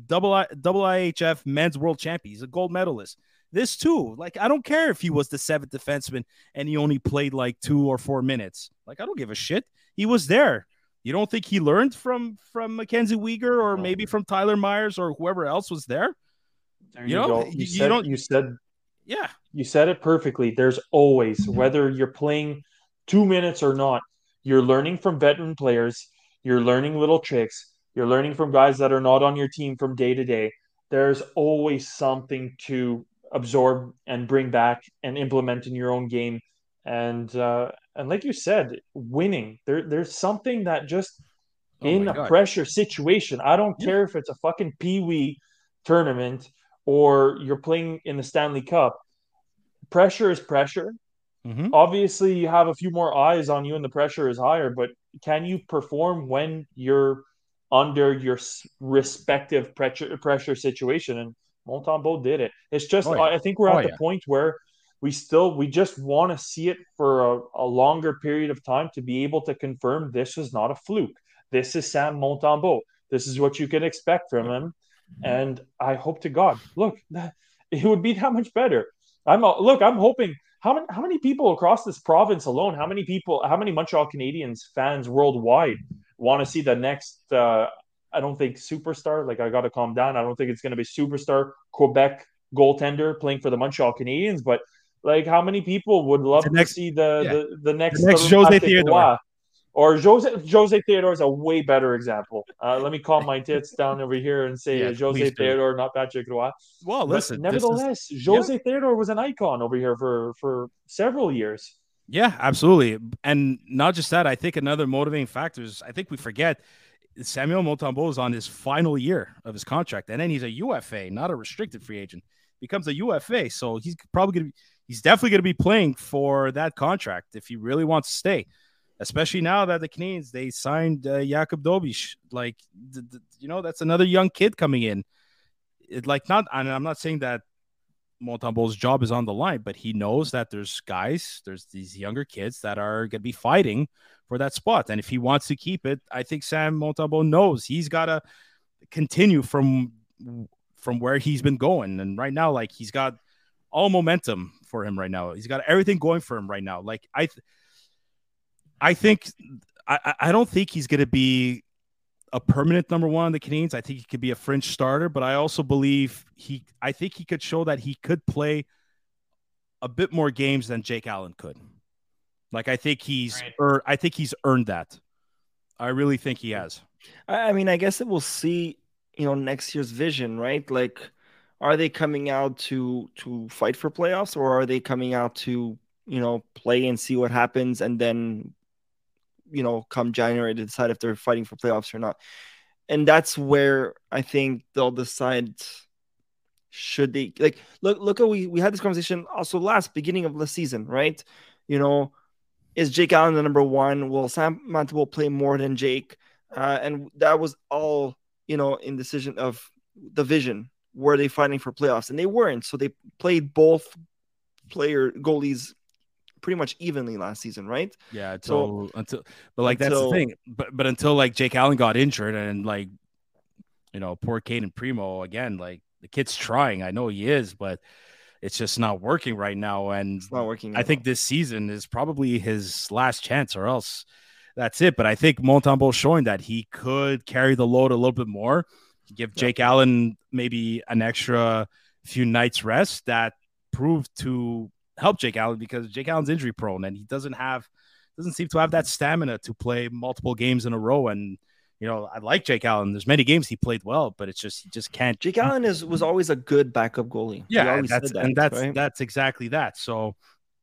IIHF men's world champion. He's a gold medalist. This too, like, I don't care if he was the seventh defenseman and he only played like 2 or 4 minutes. Like, I don't give a shit. He was there. You don't think he learned from Mackenzie Weegar or maybe from Tyler Myers or whoever else was there? You said it perfectly. There's always, whether you're playing 2 minutes or not, you're learning from veteran players. You're learning little tricks. You're learning from guys that are not on your team from day to day. There's always something to absorb and bring back and implement in your own game. And like you said, winning. There's something that just in a pressure situation. I don't care if it's a fucking Pee-wee tournament or you're playing in the Stanley Cup. Pressure is pressure. Mm-hmm. Obviously, you have a few more eyes on you and the pressure is higher, but can you perform when you're under your respective pressure situation? And Montembeault did it. It's just, I think we're at the point where we just want to see it for a longer period of time to be able to confirm this is not a fluke. This is Sam Montembeault. This is what you can expect from him. And I hope to God, look, it would be that much better. I'm hoping. How many people across this province alone? How many Montreal Canadiens fans worldwide want to see the next? I don't think superstar. Like, I got to calm down. I don't think it's going to be superstar Quebec goaltender playing for the Montreal Canadiens. But like, how many people would love to see the next Jose Theodore? Or Jose Theodore is a way better example. Let me calm my tits down over here and say Jose Theodore, not Patrick Roy. Well, listen. Nevertheless, Jose Theodore was an icon over here for several years. Yeah, absolutely. And not just that, I think another motivating factor is, I think we forget, Samuel Montembeault is on his final year of his contract. And then he's a UFA, not a restricted free agent. Becomes a UFA. So he's definitely going to be playing for that contract if he really wants to stay. Especially now that the Canadiens, they signed Jakub Dobeš. Like, that's another young kid coming in. And I'm not saying that Montembeault's job is on the line, but he knows that there's these younger kids that are going to be fighting for that spot. And if he wants to keep it, I think Sam Montembeault knows he's got to continue from where he's been going. And right now, like, he's got all momentum for him right now. He's got everything going for him right now. Like, I don't think he's going to be a permanent number one on the Canadiens. I think he could be a fringe starter, but I also believe I think he could show that he could play a bit more games than Jake Allen could. Like I think he's earned that. I really think he has. I mean, I guess it will see, next year's vision, right? Like, are they coming out to fight for playoffs, or are they coming out to, play and see what happens, and then, come January to decide if they're fighting for playoffs or not? And that's where I think they'll decide. Should they look at we had this conversation also beginning of the season, right? Is Jake Allen the number one? Will Sam Montembeault play more than Jake? And that was all, in decision of the vision. Were they fighting for playoffs? And they weren't. So they played both goalies pretty much evenly last season, right? Yeah. That's the thing. But until like Jake Allen got injured and like, poor Caden Primo again, like the kid's trying. I know he is, but it's just not working right now. And it's not working. I think this season is probably his last chance, or else that's it. But I think Montembeault showing that he could carry the load a little bit more, give Jake Allen maybe an extra few nights rest. That proved to help Jake Allen because Jake Allen's injury prone and he doesn't seem to have that stamina to play multiple games in a row. And I like Jake Allen. There's many games he played well, but he just can't. Jake Allen was always a good backup goalie. Yeah, that's exactly that. So,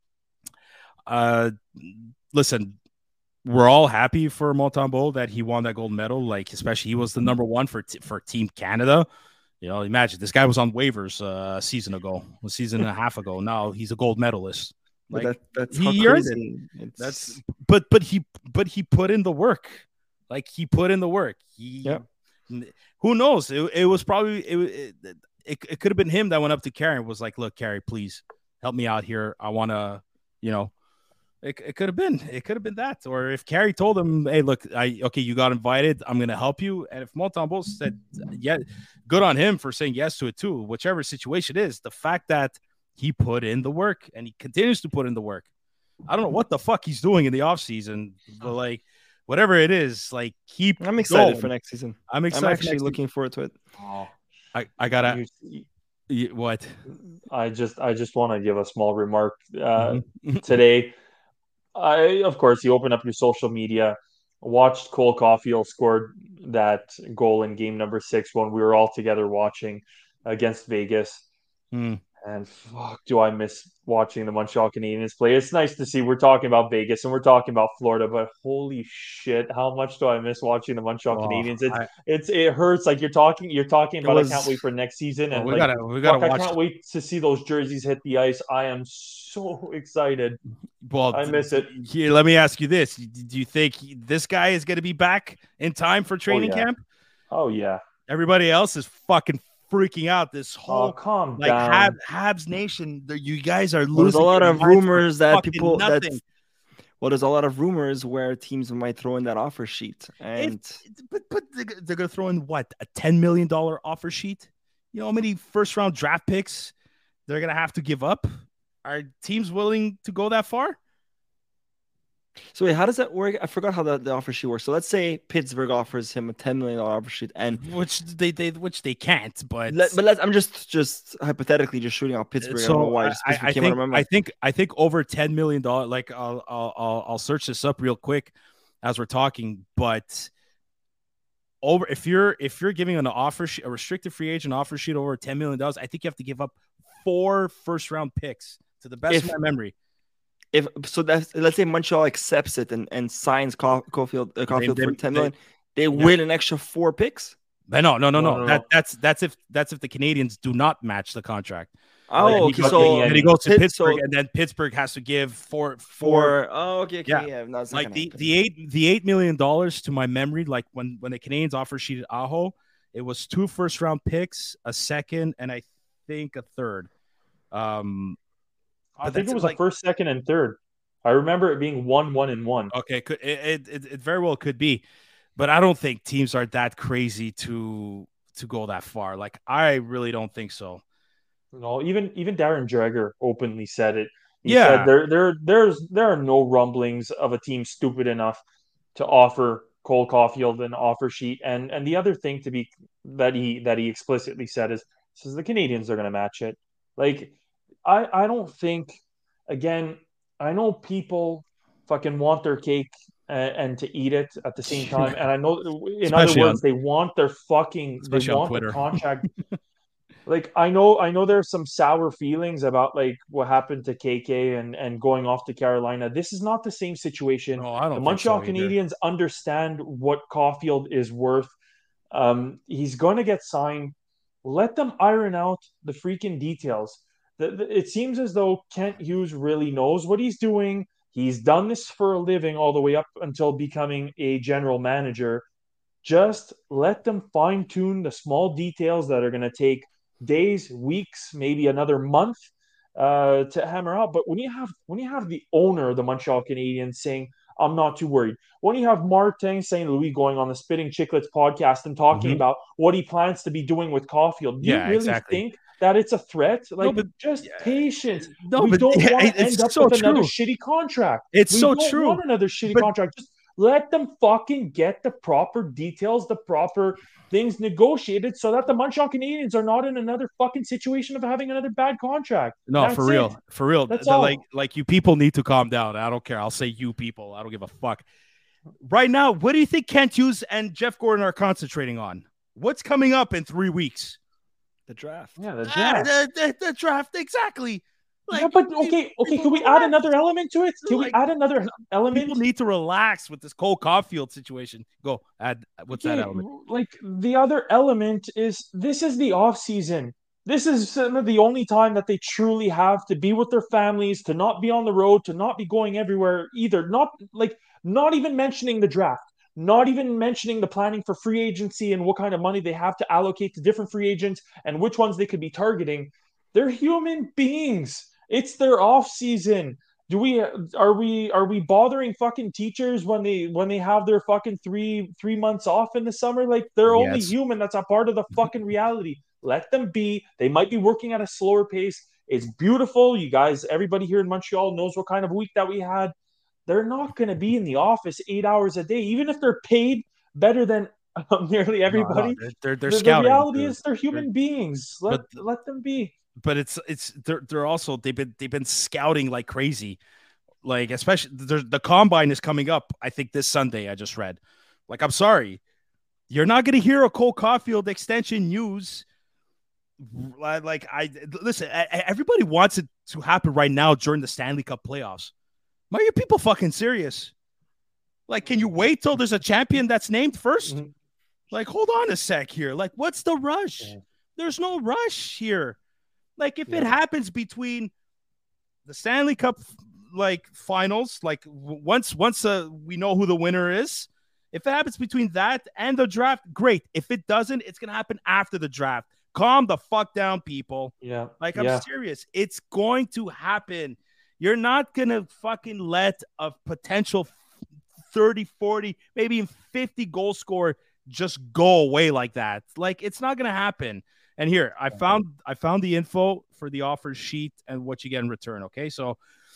listen, we're all happy for Montembeault that he won that gold medal. Like, especially he was the number one for Team Canada. Imagine this guy was on waivers a season and a half ago. Now he's a gold medalist. Like that's he earns it. But he put in the work. Like he put in the work. Who knows? It was probably it could have been him that went up to Carey and was like, "Look, Carey, please help me out here. I want to, It could have been that. Or if Carey told him, "Hey, look, you got invited. I'm going to help you." And if Montembeault said, "Yeah," good on him for saying yes to it too. Whichever situation is, the fact that he put in the work and he continues to put in the work. I don't know what the fuck he's doing in the offseason, but like. Whatever it is, like I'm excited going. for next season. I'm actually looking forward to it. Oh, I gotta. What? I just want to give a small remark today. Of course, you open up your social media, watched Cole Caulfield scored that goal in game number 6 when we were all together watching against Vegas. And fuck, do I miss watching the Montreal Canadiens play. It's nice to see we're talking about Vegas and we're talking about Florida, but holy shit, how much do I miss watching the Montreal Canadiens? It hurts. Like you're talking about I can't wait for next season. And we gotta I can't wait to see those jerseys hit the ice. I am so excited. Well, I miss it. Here, let me ask you this. Do you think this guy is going to be back in time for training camp? Oh, yeah. Everybody else is fucking freaking out. This whole calm down. Habs Nation, you guys are losing. There's a lot of rumors that people there's a lot of rumors where teams might throw in that offer sheet, and but they're gonna throw in what, a $10 million offer sheet? How many first round draft picks they're gonna have to give up? Are teams willing to go that far? So wait, how does that work? I forgot how the offer sheet works. So let's say Pittsburgh offers him a $10 million offer sheet, and which they can't. But I'm just hypothetically just shooting out Pittsburgh. So I don't know why. I think over $10 million. Like I'll search this up real quick as we're talking. But over if you're giving an offer sheet, a restricted free agent offer sheet over $10 million, I think you have to give up 4 first round picks to the best of my memory. Let's say Montreal accepts it and signs Caulfield for $10 million, they win an extra 4 picks. No. That's if the Canadiens do not match the contract. Oh, okay. So he goes to Pittsburgh, and then Pittsburgh has to give four. Oh, okay. Yeah, no, like the $8 million to my memory. Like when the Canadiens offer sheeted Aho, it was 2 first round picks, a second, and I think a third. I think it was a first, second, and third. I remember it being 1, 1, and 1. Okay, it very well could be, but I don't think teams are that crazy to go that far. Like I really don't think so. No, even Darren Dreger openly said it. He said there are no rumblings of a team stupid enough to offer Cole Caulfield an offer sheet. And the other thing that he explicitly said is says the Canadians are going to match it. Like I don't think, again, I know people fucking want their cake and to eat it at the same time, and I know, in other words, they want their the contract. Like I know there's some sour feelings about like what happened to KK and going off to Carolina. This is not the same situation. No, I don't The Montreal so Canadiens understand what Caulfield is worth. He's going to get signed. Let them iron out the freaking details. It seems as though Kent Hughes really knows what he's doing. He's done this for a living all the way up until becoming a general manager. Just let them fine tune the small details that are going to take days, weeks, maybe another month to hammer out. But when you have the owner of the Montreal Canadiens saying, "I'm not too worried," when you have Martin St. Louis going on the Spitting Chicklets podcast and talking about what he plans to be doing with Caulfield, do you really think that it's a threat? Like, no, just patience. No, we don't want to end up with another shitty contract. It's so true. We don't want another shitty contract. Just let them fucking get the proper details, the proper things negotiated, so that the Montreal Canadiens are not in another fucking situation of having another bad contract. No, for real. That's all. Like you people need to calm down. I don't care. I'll say you people. I don't give a fuck. Right now, what do you think Kent Hughes and Jeff Gordon are concentrating on? What's coming up in 3 weeks? The draft. Yeah, the draft. The draft, exactly. Like, yeah, but okay. Can we add another element to it? Can we add another element? People need to relax with this Cole Caulfield situation. Go add. What's that element? Like the other element is this is the off season. This is the only time that they truly have to be with their families, to not be on the road, to not be going everywhere either. Not even mentioning the draft, not even mentioning the planning for free agency and what kind of money they have to allocate to different free agents and which ones they could be targeting. They're human beings. It's their off season. Are we bothering fucking teachers when they have their fucking three months off in the summer? Like, they're only human. That's a part of the fucking reality. Let them be. They might be working at a slower pace. It's beautiful. You guys, everybody here in Montreal knows what kind of week that we had. They're not going to be in the office 8 hours a day, even if they're paid better than nearly everybody. They're scouting. The reality is they're human beings. Let them be. But they're also they've been scouting like crazy, like especially the combine is coming up. I think this Sunday. I just read. Like, I'm sorry, you're not going to hear a Cole Caulfield extension news. Like, listen, everybody wants it to happen right now during the Stanley Cup playoffs. Are you people fucking serious? Like, can you wait till there's a champion that's named first? Mm-hmm. Like, hold on a sec here. Like, what's the rush? Yeah. There's no rush here. Like, if it happens between the Stanley Cup like finals, like once we know who the winner is, if it happens between that and the draft, great. If it doesn't, it's gonna happen after the draft. Calm the fuck down, people. Yeah. Like, I'm serious. It's going to happen. You're not gonna fucking let a potential 30, 40, maybe even 50 goal scorer just go away like that. Like, it's not gonna happen. And here, I found the info for the offer sheet and what you get in return. Okay, so,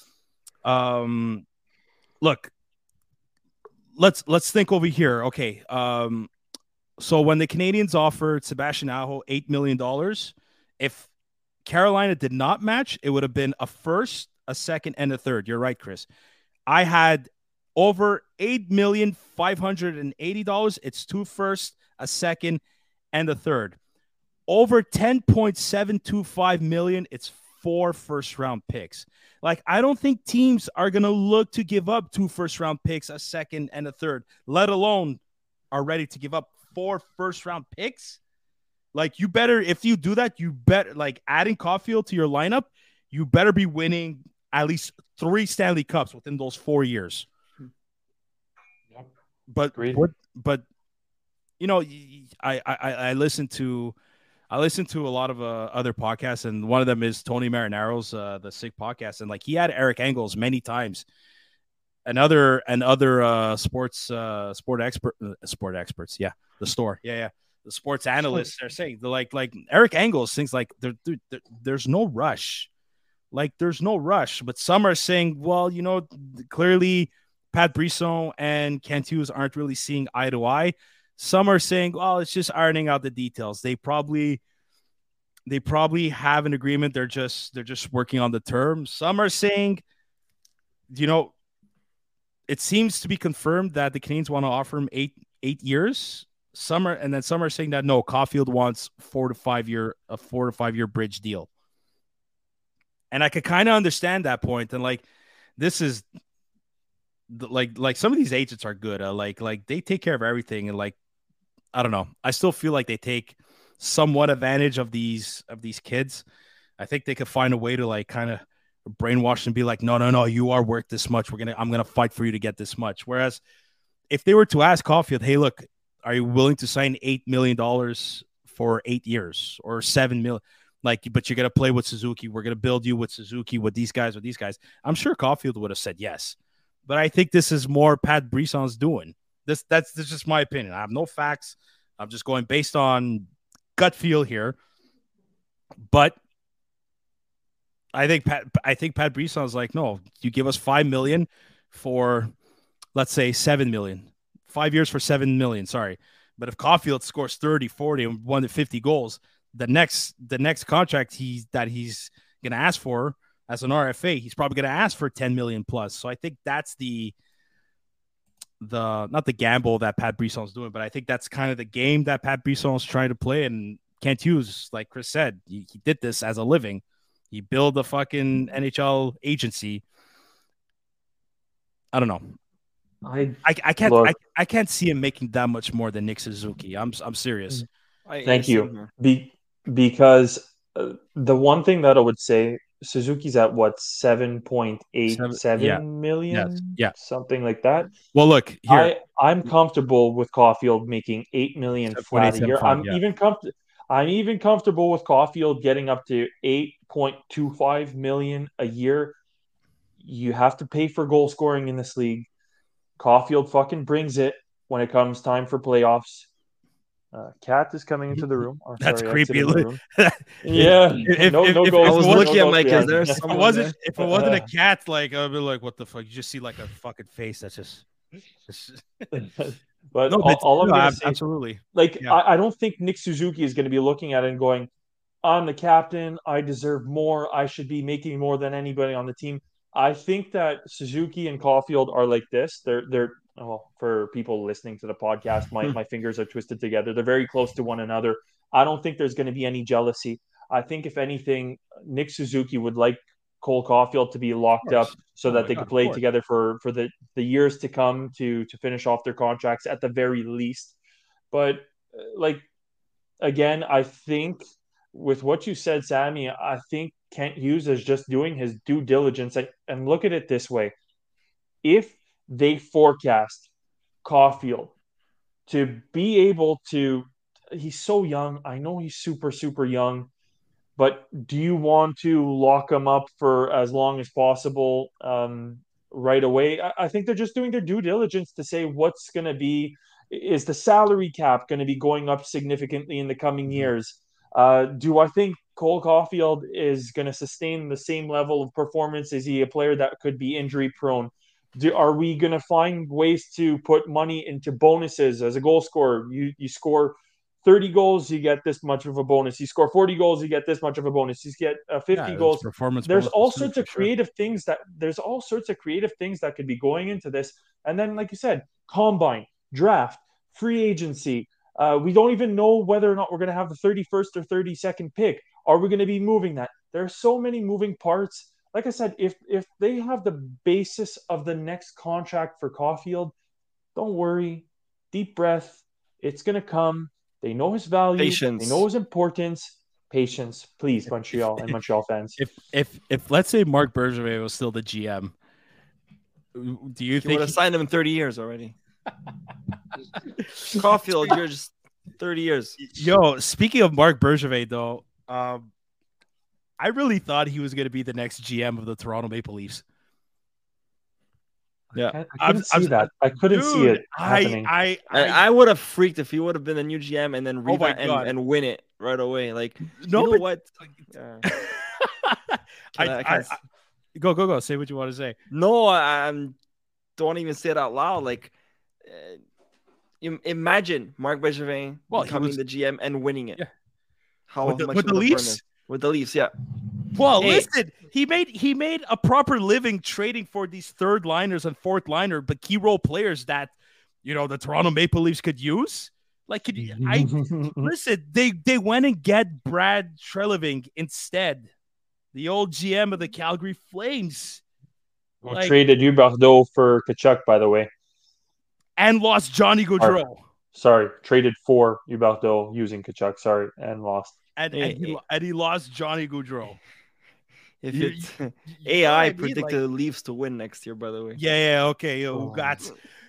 look, let's think over here. Okay, so when the Canadiens offered Sebastian Aho $8 million, if Carolina did not match, it would have been a first, a second, and a third. You're right, Chris. I had over $8,580,000. It's 2 firsts, a second, and a third. Over $10.725 million, it's 4 first-round picks. Like, I don't think teams are going to look to give up 2 first-round picks, a second, and a third, let alone are ready to give up 4 first-round picks. Like, you better, if you do that, you better, like, adding Caulfield to your lineup, you better be winning at least 3 Stanley Cups within those 4 years. Yep. But you know, I listen to a lot of other podcasts, and one of them is Tony Marinaro's the Sick podcast, and like he had Eric Engels many times, and other sports experts, the sports analysts are saying like Eric Engels thinks like there's no rush, but some are saying, well, you know, clearly Pat Brisson and Kent Hughes aren't really seeing eye to eye. Some are saying, well, it's just ironing out the details. They probably have an agreement. They're just working on the terms. Some are saying, it seems to be confirmed that the Canadiens want to offer him eight years. Some are saying that no, Caulfield wants a 4 to 5 year bridge deal. And I could kind of understand that point. And like, this is like some of these agents are good. Like they take care of everything. And like, I don't know. I still feel like they take somewhat advantage of these kids. I think they could find a way to like kind of brainwash and be like, no, you are worth this much. I'm gonna fight for you to get this much. Whereas if they were to ask Caulfield, hey, look, are you willing to sign $8 million for 8 years or $7 million? Like, but you're gonna play with Suzuki. We're gonna build you with Suzuki, with these guys. I'm sure Caulfield would have said yes. But I think this is more Pat Brisson's doing. That's just my opinion. I have no facts. I'm just going based on gut feel here. But I think Pat Brisson's like, no, you give us $5 million for, let's say, $7 million. 5 years for $7 million. Sorry. But if Caulfield scores 30, 40, and 1 to 50 goals, the next contract he's going to ask for as an RFA, he's probably going to ask for 10 million plus. So I think that's the not the gamble that Pat Brisson's doing, but I think that's kind of the game that Pat Brisson's trying to play. And Kent Hughes, like Chris said, he did this as a living. He built a fucking NHL agency. I don't know. I can't see him making that much more than Nick Suzuki. I'm serious. Thank you. Because the one thing that I would say, Suzuki's at what, 7.87 million? Yeah. Something like that. Well, look, here. I'm comfortable with Caulfield making $8 million flat a year. I'm even comfortable with Caulfield getting up to 8.25 million a year. You have to pay for goal scoring in this league. Caulfield fucking brings it when it comes time for playoffs. Cat is coming into the room. That's creepy. Room. Yeah. I was looking at Mike. If it wasn't a cat, like I'd be like, what the fuck? You just see like a fucking face that's just... But no, all I'm going to say, absolutely. Like, yeah. I don't think Nick Suzuki is going to be looking at it and going, I'm the captain. I deserve more. I should be making more than anybody on the team. I think that Suzuki and Caulfield are like this. They're for people listening to the podcast, my fingers are twisted together. They're very close to one another. I don't think there's going to be any jealousy. I think if anything, Nick Suzuki would like Cole Caulfield to be locked up so that they could play together for the years to come to finish off their contracts at the very least. But like, again, I think with what you said, Sammy, I think Kent Hughes is just doing his due diligence. And look at it this way. If they forecast Caulfield to be able to, he's so young. I know he's super, super young, but do you want to lock him up for as long as possible right away? I think they're just doing their due diligence to say what's going to be, is the salary cap going to be going up significantly in the coming years? Do I think Cole Caulfield is going to sustain the same level of performance? Is he a player that could be injury prone? Are we going to find ways to put money into bonuses as a goal scorer? You score 30 goals, you get this much of a bonus. You score 40 goals, you get this much of a bonus. You get 50 goals. There's all sorts of creative things that could be going into this. And then, like you said, combine, draft, free agency. We don't even know whether or not we're going to have the 31st or 32nd pick. Are we going to be moving that? There are so many moving parts. Like I said, if they have the basis of the next contract for Caulfield, don't worry. Deep breath. It's going to come. They know his value. Patience. They know his importance. Patience, please, Montreal and Montreal fans. If let's say Marc Bergevin was still the GM, do you think would have signed him in 30 years already? Caulfield, you're just 30 years. Yo, speaking of Marc Bergevin, though, I really thought he was going to be the next GM of the Toronto Maple Leafs. Yeah, I couldn't see that. I couldn't see it happening. I would have freaked if he would have been the new GM and then and win it right away. Like, no, you know what? Go. Say what you want to say. No, I'm don't even say it out loud. Like, imagine Marc Bergevin becoming the GM and winning it. Yeah. How with much the Leafs? With the Leafs, yeah. Well, listen, he made a proper living trading for these third liners and fourth liner, but key role players that the Toronto Maple Leafs could use. Like, listen, they went and get Brad Treliving instead, the old GM of the Calgary Flames. Traded Huberdeau for Tkachuk, by the way, and lost Johnny Gaudreau. Sorry, traded for Huberdeau using Tkachuk. Sorry, and lost. And he lost Johnny Gaudreau. If it's AI predicted the Leafs to win next year, by the way. Yeah, okay. Who got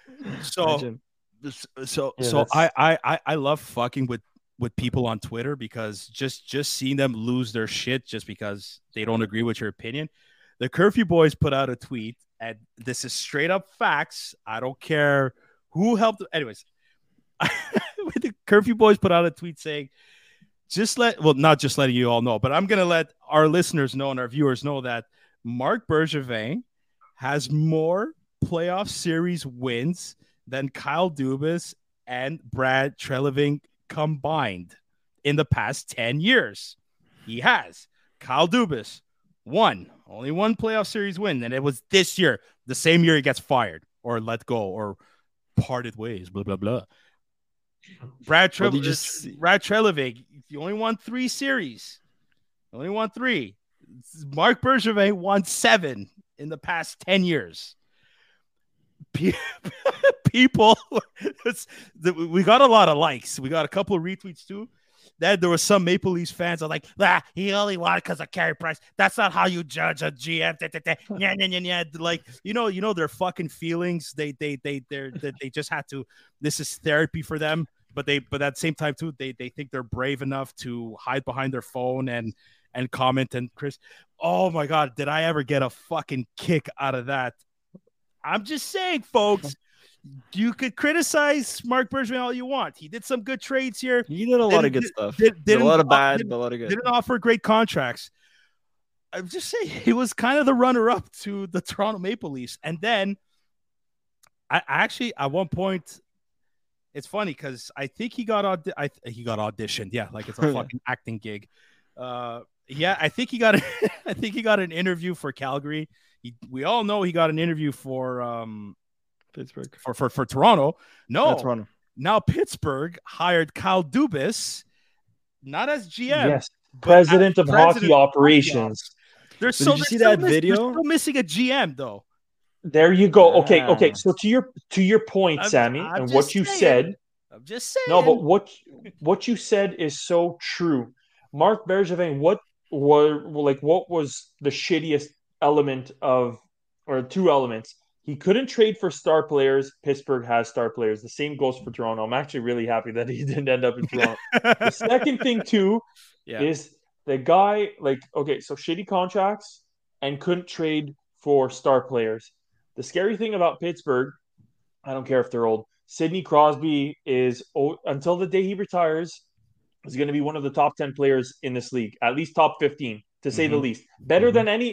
I love fucking with people on Twitter because just seeing them lose their shit just because they don't agree with your opinion. The Curfew Boys put out a tweet, and this is straight up facts. I don't care who helped. Anyways, the Curfew Boys put out a tweet saying, not just letting you all know, but I'm going to let our listeners know and our viewers know that Marc Bergevin has more playoff series wins than Kyle Dubas and Brad Treliving combined in the past 10 years. He has. Kyle Dubas, only one playoff series win, and it was this year, the same year he gets fired or let go or parted ways, blah, blah, blah. Brad Treliving, he only won 3 series. Only won 3. Marc Bergevin won 7 in the past 10 years. People, we got a lot of likes. We got a couple of retweets too. That there was some Maple Leafs fans are like, he only won because of Carey Price. That's not how you judge a GM. Like, their fucking feelings. They just had to. This is therapy for them. But at the same time too, they think they're brave enough to hide behind their phone and comment. And Chris, oh my God, did I ever get a fucking kick out of that? I'm just saying, folks. You could criticize Marc Bergevin all you want. He did some good trades here. He did a lot of good stuff. Did a lot of bad, but a lot of good. Didn't offer great contracts. I'm just saying he was kind of the runner-up to the Toronto Maple Leafs. And then I actually, at one point, it's funny because I think he got auditioned. Yeah, like it's a fucking acting gig. I think he got an interview for Calgary. We all know he got an interview for Pittsburgh for Toronto. No, Toronto. Now Pittsburgh hired Kyle Dubas, not as GM. Yes, president of hockey operations. Did you see that video? They're still missing a GM though. There you go. Okay. So to your point, Sammy, and what you said. I'm just saying. No, but what you said is so true. Marc Bergevin, what was the shittiest element or 2 elements? He couldn't trade for star players. Pittsburgh has star players. The same goes for Toronto. I'm actually really happy that he didn't end up in Toronto. The second thing, too, is the guy, so shitty contracts and couldn't trade for star players. The scary thing about Pittsburgh, I don't care if they're old, Sidney Crosby is, until the day he retires, is going to be one of the top 10 players in this league, at least top 15, to say the least. Better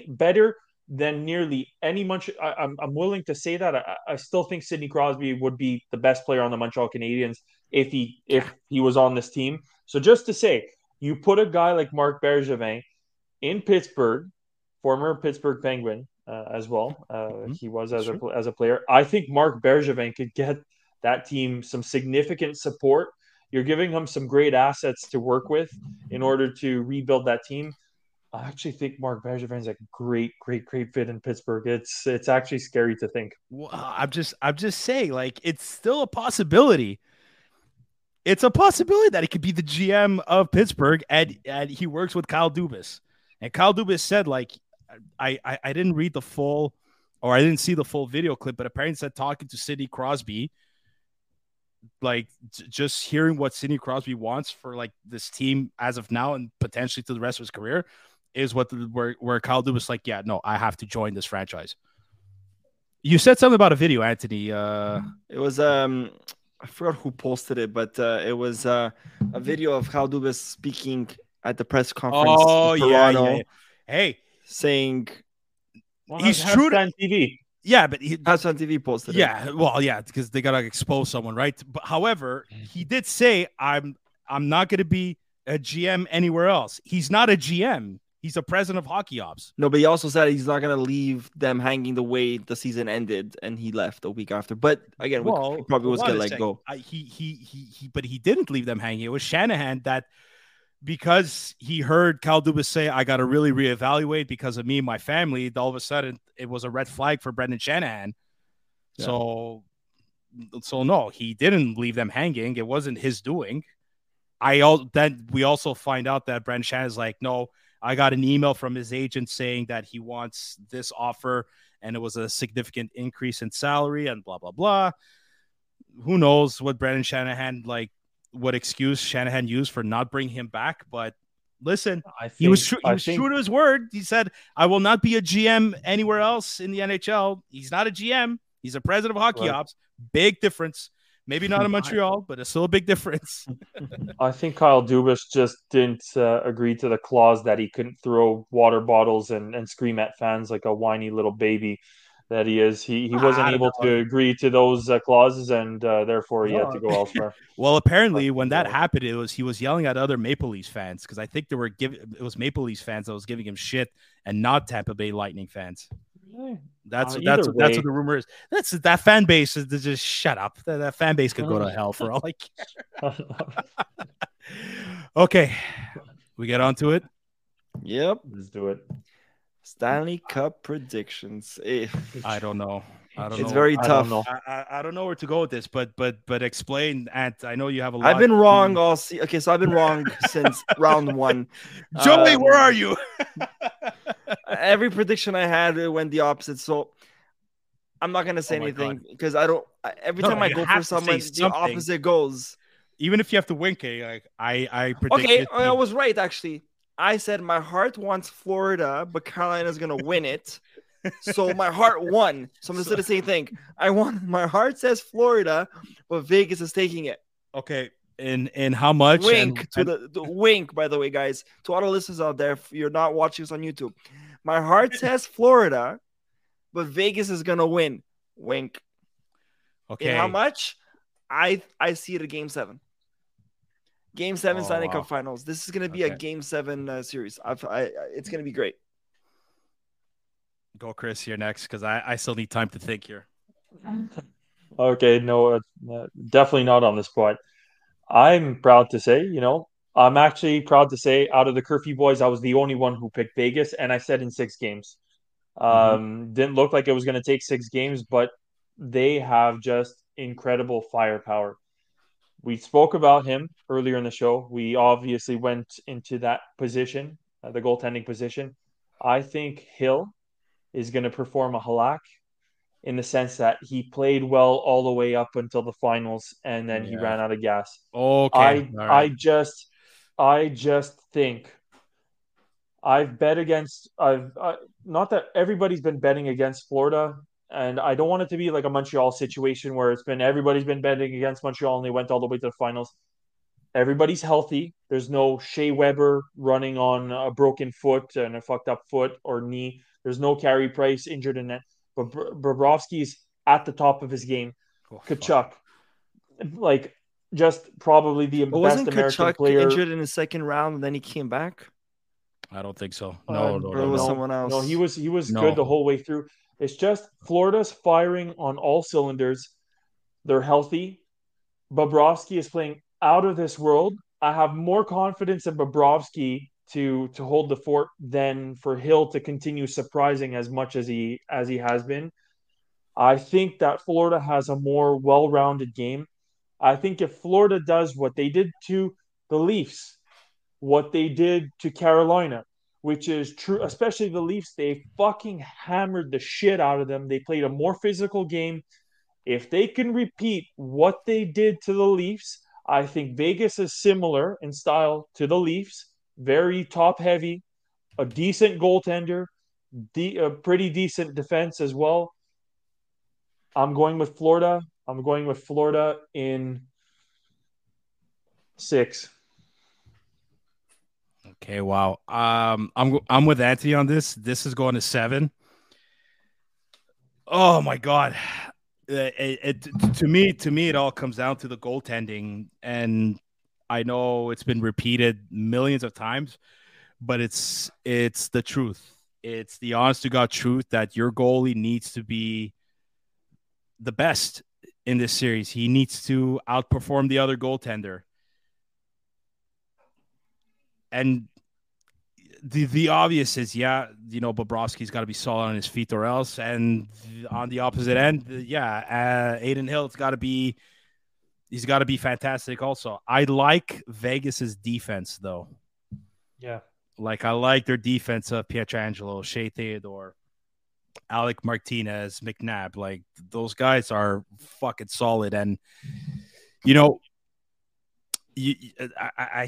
than nearly any Montreal. I'm willing to say that. I still think Sidney Crosby would be the best player on the Montreal Canadiens if he was on this team. So just to say, you put a guy like Marc Bergevin in Pittsburgh, former Pittsburgh Penguin as well. He was as a player. I think Marc Bergevin could get that team some significant support. You're giving him some great assets to work with in order to rebuild that team. I actually think Marc Bergevin is a great fit in Pittsburgh. It's actually scary to think. Well, I'm just saying, like, it's still a possibility. It's a possibility that he could be the GM of Pittsburgh, and he works with Kyle Dubas. And Kyle Dubas said, like, I didn't read the full, or I didn't see the full video clip, but apparently said talking to Sidney Crosby, like just hearing what Sidney Crosby wants for like this team as of now and potentially to the rest of his career is where Kyle Dubas like, yeah, no, I have to join this franchise. You said something about a video, Anthony. It was I forgot who posted it, but it was a video of Kyle Dubas speaking at the press conference. Oh, yeah. Hey, saying he's true to TV. Yeah, but That's on TV posted. Yeah, well, yeah, because they gotta expose someone, right? But however, he did say, I'm not gonna be a GM anywhere else. He's not a GM. He's a president of hockey ops. No, but he also said he's not going to leave them hanging the way the season ended, and he left a week after. But again, he probably was going to let go. But he didn't leave them hanging. It was Shanahan that, because he heard Kyle Dubas say, I got to really reevaluate because of me and my family, all of a sudden it was a red flag for Brendan Shanahan. Yeah. So no, he didn't leave them hanging. It wasn't his doing. Then we also find out that Brendan Shanahan's like, no, I got an email from his agent saying that he wants this offer, and it was a significant increase in salary and blah, blah, blah. Who knows what Brendan Shanahan, like, what excuse Shanahan used for not bringing him back. But listen, he was true to his word. He said, I will not be a GM anywhere else in the NHL. He's not a GM. He's a president of hockey ops. Big difference. Maybe not in Montreal, but it's still a big difference. I think Kyle Dubas just didn't agree to the clause that he couldn't throw water bottles and scream at fans like a whiny little baby that he is. He wasn't able to agree to those clauses, and therefore he had to go elsewhere. Well, apparently when that happened, he was yelling at other Maple Leafs fans, because I think it was Maple Leafs fans that was giving him shit and not Tampa Bay Lightning fans. That's what the rumor is. That fan base is just shut up. That fan base could go to hell for all I care. Okay, we get on to it. Yep, let's do it. Stanley Cup predictions. I don't know. It's very tough. I don't know where to go with this, but explain. And I know you have a lot. I've been wrong all okay, so I've been wrong since round one. Joey, where are you? Every prediction I had went the opposite. So I'm not gonna say anything because I don't. Every time I go for someone, the opposite goes. Even if you have to wink, I predict. Okay, I was right actually. I said my heart wants Florida, but Carolina's gonna win it. So my heart won. So I'm just gonna say the same thing. My heart says Florida, but Vegas is taking it. Okay. And how much? Wink to the wink, by the way, guys. To all the listeners out there, if you're not watching us on YouTube, my heart says Florida, but Vegas is gonna win. Wink. Okay. And how much? I see it at Game 7. Game 7 Stanley Cup Finals. This is gonna be a Game 7 series. It's gonna be great. Go, Chris. You're next because I still need time to think here. Okay, no, definitely not on the spot. I'm proud to say, I'm actually proud to say out of the Curfew boys, I was the only one who picked Vegas, and I said in 6 games. Didn't look like it was going to take 6 games, but they have just incredible firepower. We spoke about him earlier in the show. We obviously went into that position, the goaltending position. I think Hill is going to perform a halak in the sense that he played well all the way up until the finals, and then he ran out of gas. Okay. I just think I've bet against. Not that everybody's been betting against Florida, and I don't want it to be like a Montreal situation where everybody's been betting against Montreal and they went all the way to the finals. Everybody's healthy. There's no Shea Weber running on a broken foot and a fucked up foot or knee. There's no Carey Price injured in it. But Bobrovsky's at the top of his game. Tkachuk, just probably the best American player. Wasn't Tkachuk injured in the second round and then he came back? I don't think so. No. Or was someone else? No, he was good the whole way through. It's just Florida's firing on all cylinders. They're healthy. Bobrovsky is playing out of this world. I have more confidence in Bobrovsky to hold the fort than for Hill to continue surprising as much as he has been. I think that Florida has a more well-rounded game. I think if Florida does what they did to the Leafs, what they did to Carolina, which is true, especially the Leafs, they fucking hammered the shit out of them. They played a more physical game. If they can repeat what they did to the Leafs, I think Vegas is similar in style to the Leafs. Very top-heavy, a decent goaltender, a pretty decent defense as well. I'm going with Florida. I'm going with Florida in 6. Okay, wow. I'm with Anthony on this. This is going to 7. Oh my god. To me, it all comes down to the goaltending, and I know it's been repeated millions of times, but it's the truth. It's the honest to God truth that your goalie needs to be the best in this series. He needs to outperform the other goaltender, and the obvious is, yeah, Bobrovsky's got to be solid on his feet or else. And on the opposite end, Adin Hill's got to be he's got to be fantastic also. I like Vegas's defense though. Yeah. Like I like their defense of Pietrangelo, Shea Theodore, Alec Martinez, McNabb. Like those guys are fucking solid. And you know, I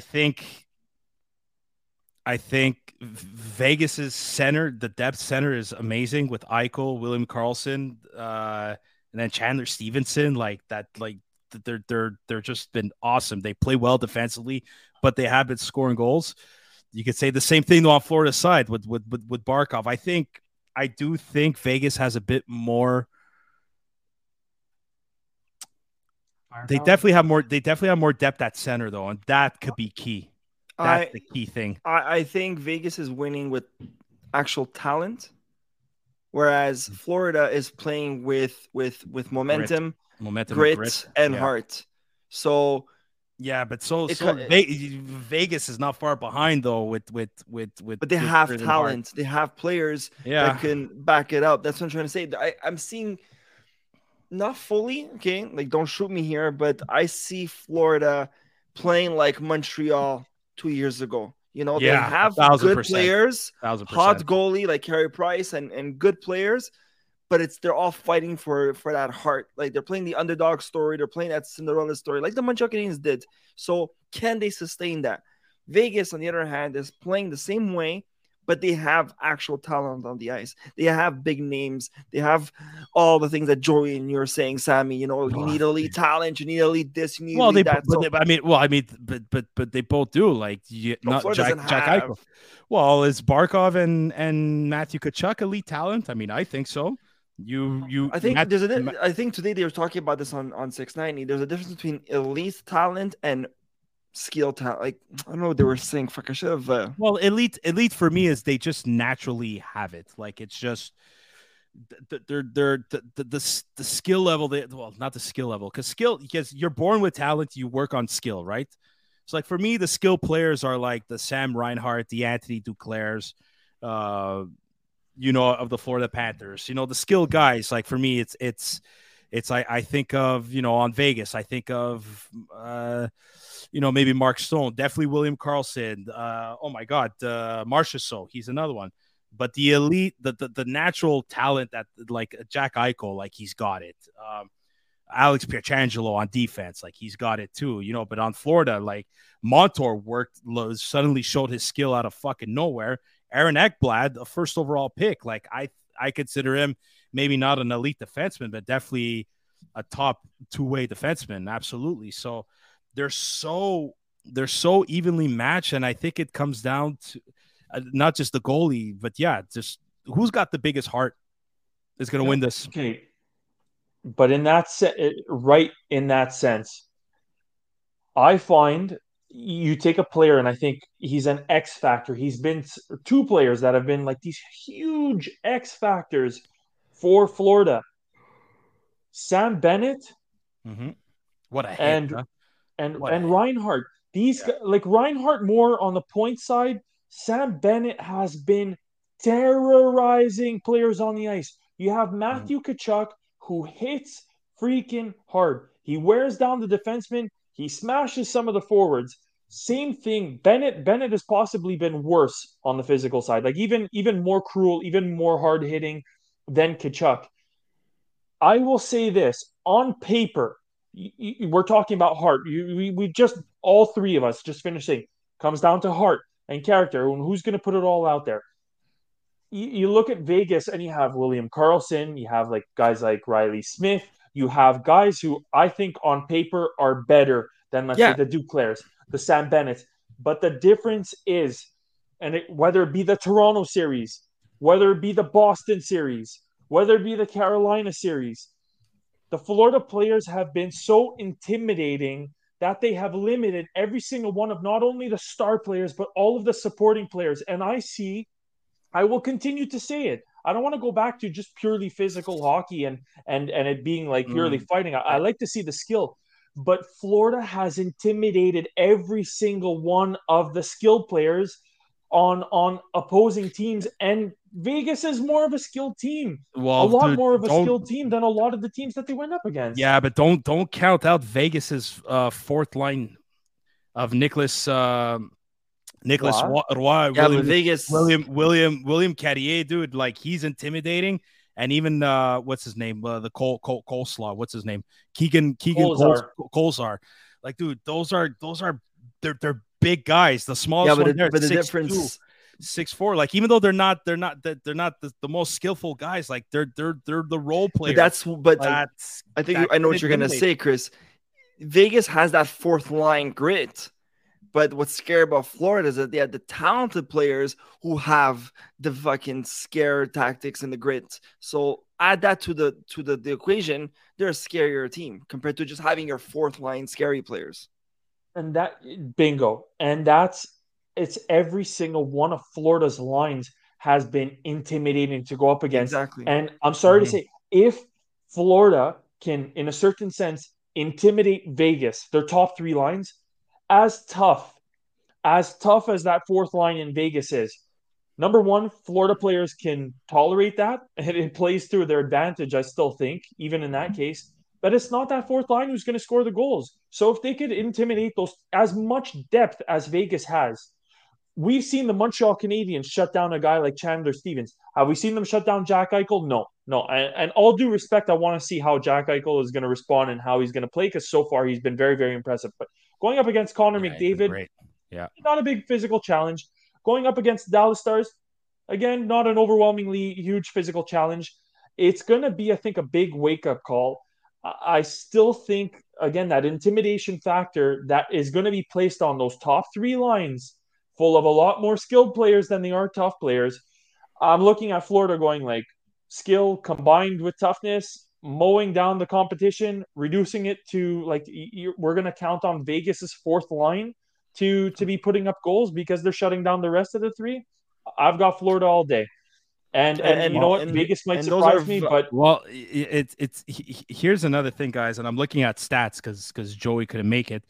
think Vegas's center, the depth center, is amazing with Eichel, William Karlsson, and then Chandler Stevenson. Like that, like they're just been awesome. They play well defensively, but they have been scoring goals. You could say the same thing though on Florida's side with Barkov. I do think Vegas has a bit more. They definitely have more. They definitely have more depth at center though, and that could be key. That's the key thing. I think Vegas is winning with actual talent, whereas Florida is playing with momentum, grit, and heart. So yeah, but Vegas is not far behind though. With but they have talent. They have players that can back it up. That's what I'm trying to say. I'm seeing. Not fully, okay? Like, don't shoot me here, but I see Florida playing like Montreal 2 years ago. They have good players, hot goalie like Carey Price, and good players, but they're all fighting for that heart. Like they're playing the underdog story, they're playing that Cinderella story, like the Montreal Canadiens did. So can they sustain that? Vegas, on the other hand, is playing the same way, but they have actual talent on the ice. They have big names. They have all the things that Joey and you're saying, Sammy. You need elite talent. You need elite this. You need elite that. But they both do. Like not Jack Eichel. Well, is Barkov and Matthew Tkachuk elite talent? I mean, I think so. I think I think today they were talking about this on 690. There's a difference between elite talent and skill talent. Like I don't know what they were saying. Fuck, I should have. Well, elite for me is they just naturally have it. Like it's just they're the skill level. Not the skill level because you're born with talent. You work on skill, right? So like for me, the skill players are like the Sam Reinhart, the Anthony Duclairs, of the Florida Panthers. The skill guys. Like for me, it's I think of on Vegas. I think of maybe Mark Stone, definitely William Karlsson. Oh my God, Marchessault, he's another one. But the elite, the natural talent that like Jack Eichel, like he's got it. Alex Pietrangelo on defense, like he's got it too. But on Florida, like Montour suddenly showed his skill out of fucking nowhere. Aaron Ekblad, a first overall pick, like I consider him maybe not an elite defenseman, but definitely a top two-way defenseman, absolutely. So they're so evenly matched, and I think it comes down to not just the goalie, but just who's got the biggest heart is going to win this. Okay, but in that sense, I find you take a player, and I think he's an X factor. He's been two players that have been like these huge X factors for Florida. Sam Bennett, what a hit, and Reinhart. Like Reinhart more on the point side. Sam Bennett has been terrorizing players on the ice. You have Matthew Tkachuk, who hits freaking hard. He wears down the defenseman. He smashes some of the forwards. Same thing. Bennett has possibly been worse on the physical side. Like even more cruel, even more hard hitting than Tkachuk. I will say this on paper. We're talking about heart. We just all three of us just finishing comes down to heart and character and who's going to put it all out there. You look at Vegas and you have William Karlsson, you have like guys like Riley Smith, you have guys who I think on paper are better than let's say the Duclairs, the Sam Bennett. But the difference is, whether it be the Toronto series, whether it be the Boston series, whether it be the Carolina series, the Florida players have been so intimidating that they have limited every single one of not only the star players, but all of the supporting players. And I will continue to say it. I don't want to go back to just purely physical hockey and it being like purely fighting. I like to see the skill. But Florida has intimidated every single one of the skilled players on opposing teams, and Vegas is more of a skilled team. Well, a lot more of a skilled team than a lot of the teams that they went up against. Yeah, but don't count out Vegas's fourth line of Nicholas Roy, William Carrier, dude. Like, he's intimidating. And even what's his name? The Coleslaw. What's his name? Keegan Kolesar. Like, dude, those are they're big guys. The smallest one there, but the difference 6'4". Like, even though they're not the most skillful guys, like they're the role players. I think I know what you're gonna say, Chris. Vegas has that fourth line grit. But what's scary about Florida is that they have the talented players who have the fucking scare tactics and the grit. So add that to the equation, they're a scarier team compared to just having your fourth line scary players. And that bingo. And it's every single one of Florida's lines has been intimidating to go up against. Exactly. And I'm sorry to say, if Florida can, in a certain sense, intimidate Vegas, their top three lines, as tough as that fourth line in Vegas is, number one, Florida players can tolerate that, and it plays to their advantage, I still think, even in that case. But it's not that fourth line who's going to score the goals. So if they could intimidate those, as much depth as Vegas has, we've seen the Montreal Canadiens shut down a guy like Chandler Stevens. Have we seen them shut down Jack Eichel? No. And all due respect, I want to see how Jack Eichel is going to respond and how he's going to play, because so far he's been very, very impressive. But going up against Connor McDavid, not a big physical challenge. Going up against Dallas Stars, again, not an overwhelmingly huge physical challenge. It's going to be, I think, a big wake-up call. I still think, again, that intimidation factor that is going to be placed on those top three lines, full of a lot more skilled players than they are tough players. I'm looking at Florida going like skill combined with toughness, mowing down the competition, reducing it to like we're going to count on Vegas's fourth line to be putting up goals because they're shutting down the rest of the three. I've got Florida all day. And you know what? Vegas might surprise me, but it's here's another thing, guys, and I'm looking at stats because Joey couldn't make it.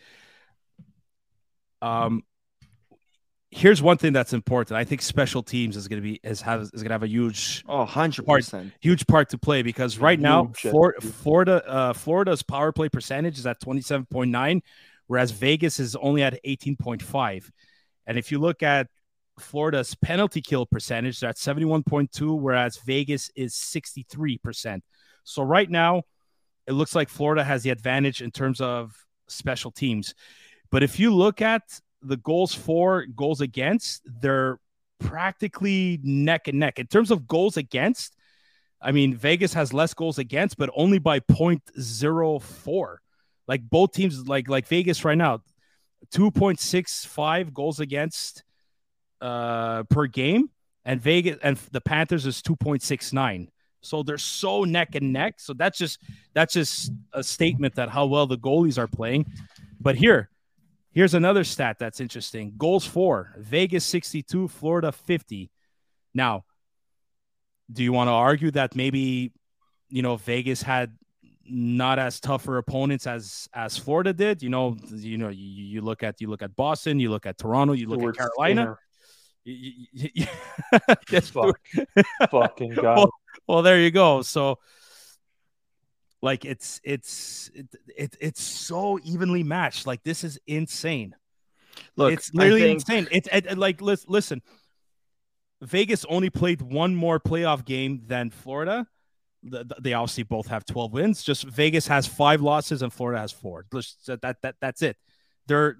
Here's one thing that's important. I think special teams is going to have a huge 100% huge part to play, because right now Florida's power play percentage is at 27.9, whereas Vegas is only at 18.5. And if you look at Florida's penalty kill percentage, they're at 71.2, whereas Vegas is 63%. So right now, it looks like Florida has the advantage in terms of special teams. But if you look at the goals for, goals against, they're practically neck and neck. In terms of goals against, I mean, Vegas has less goals against, but only by 0.04. Like both teams, like Vegas right now, 2.65 goals against per game, and Vegas and the Panthers is 2.69. So they're so neck and neck. So that's just a statement that how well the goalies are playing. But here's another stat that's interesting. Goals for, Vegas 62, Florida 50. Now, do you want to argue that maybe, Vegas had not as tougher opponents as Florida did? You look at Boston, you look at Toronto, you look at Carolina. Yes, fucking God. Well, there you go. So, like, it's so evenly matched. Like, this is insane. Look, it's literally insane. Listen, Vegas only played one more playoff game than Florida. They obviously both have 12 wins. Just Vegas has 5 losses and Florida has 4. That's it. They're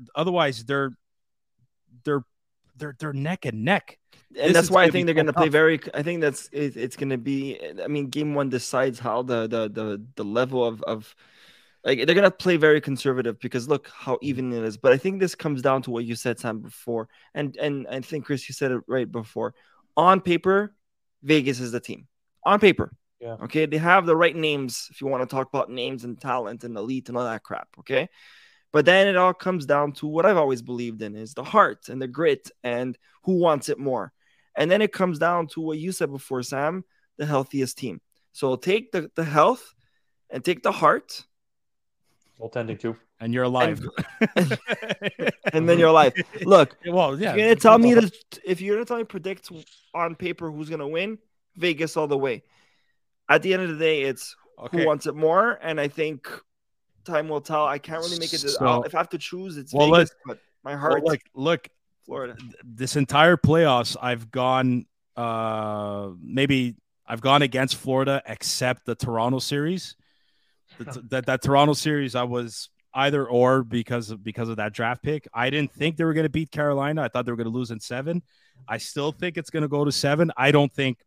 neck and neck. And that's why I think they're going to play very. I think it's going to be. I mean, game one decides how the level of like they're going to play very conservative because look how even it is. But I think this comes down to what you said, Sam, before, and I think Chris, you said it right before. On paper, Vegas is the team. On paper, Yeah. Okay, they have the right names if you want to talk about names and talent and elite and all that crap. Okay, but then it all comes down to what I've always believed in is the heart and the grit and who wants it more. And then it comes down to what you said before, Sam, the healthiest team. So take the health and take the heart. Goaltending too. And you're alive. And then you're alive. Look, well, yeah. If you're gonna tell me predict on paper who's gonna win, Vegas all the way. At the end of the day, it's who wants it more, and I think time will tell. I can't really make it. So, if I have to choose, it's Vegas. But my heart, look, Florida. This entire playoffs, I've gone. Maybe I've gone against Florida, except the Toronto series. That Toronto series, I was either or because of that draft pick. I didn't think they were going to beat Carolina. I thought they were going to lose in 7. I still think it's going to go to 7. I don't think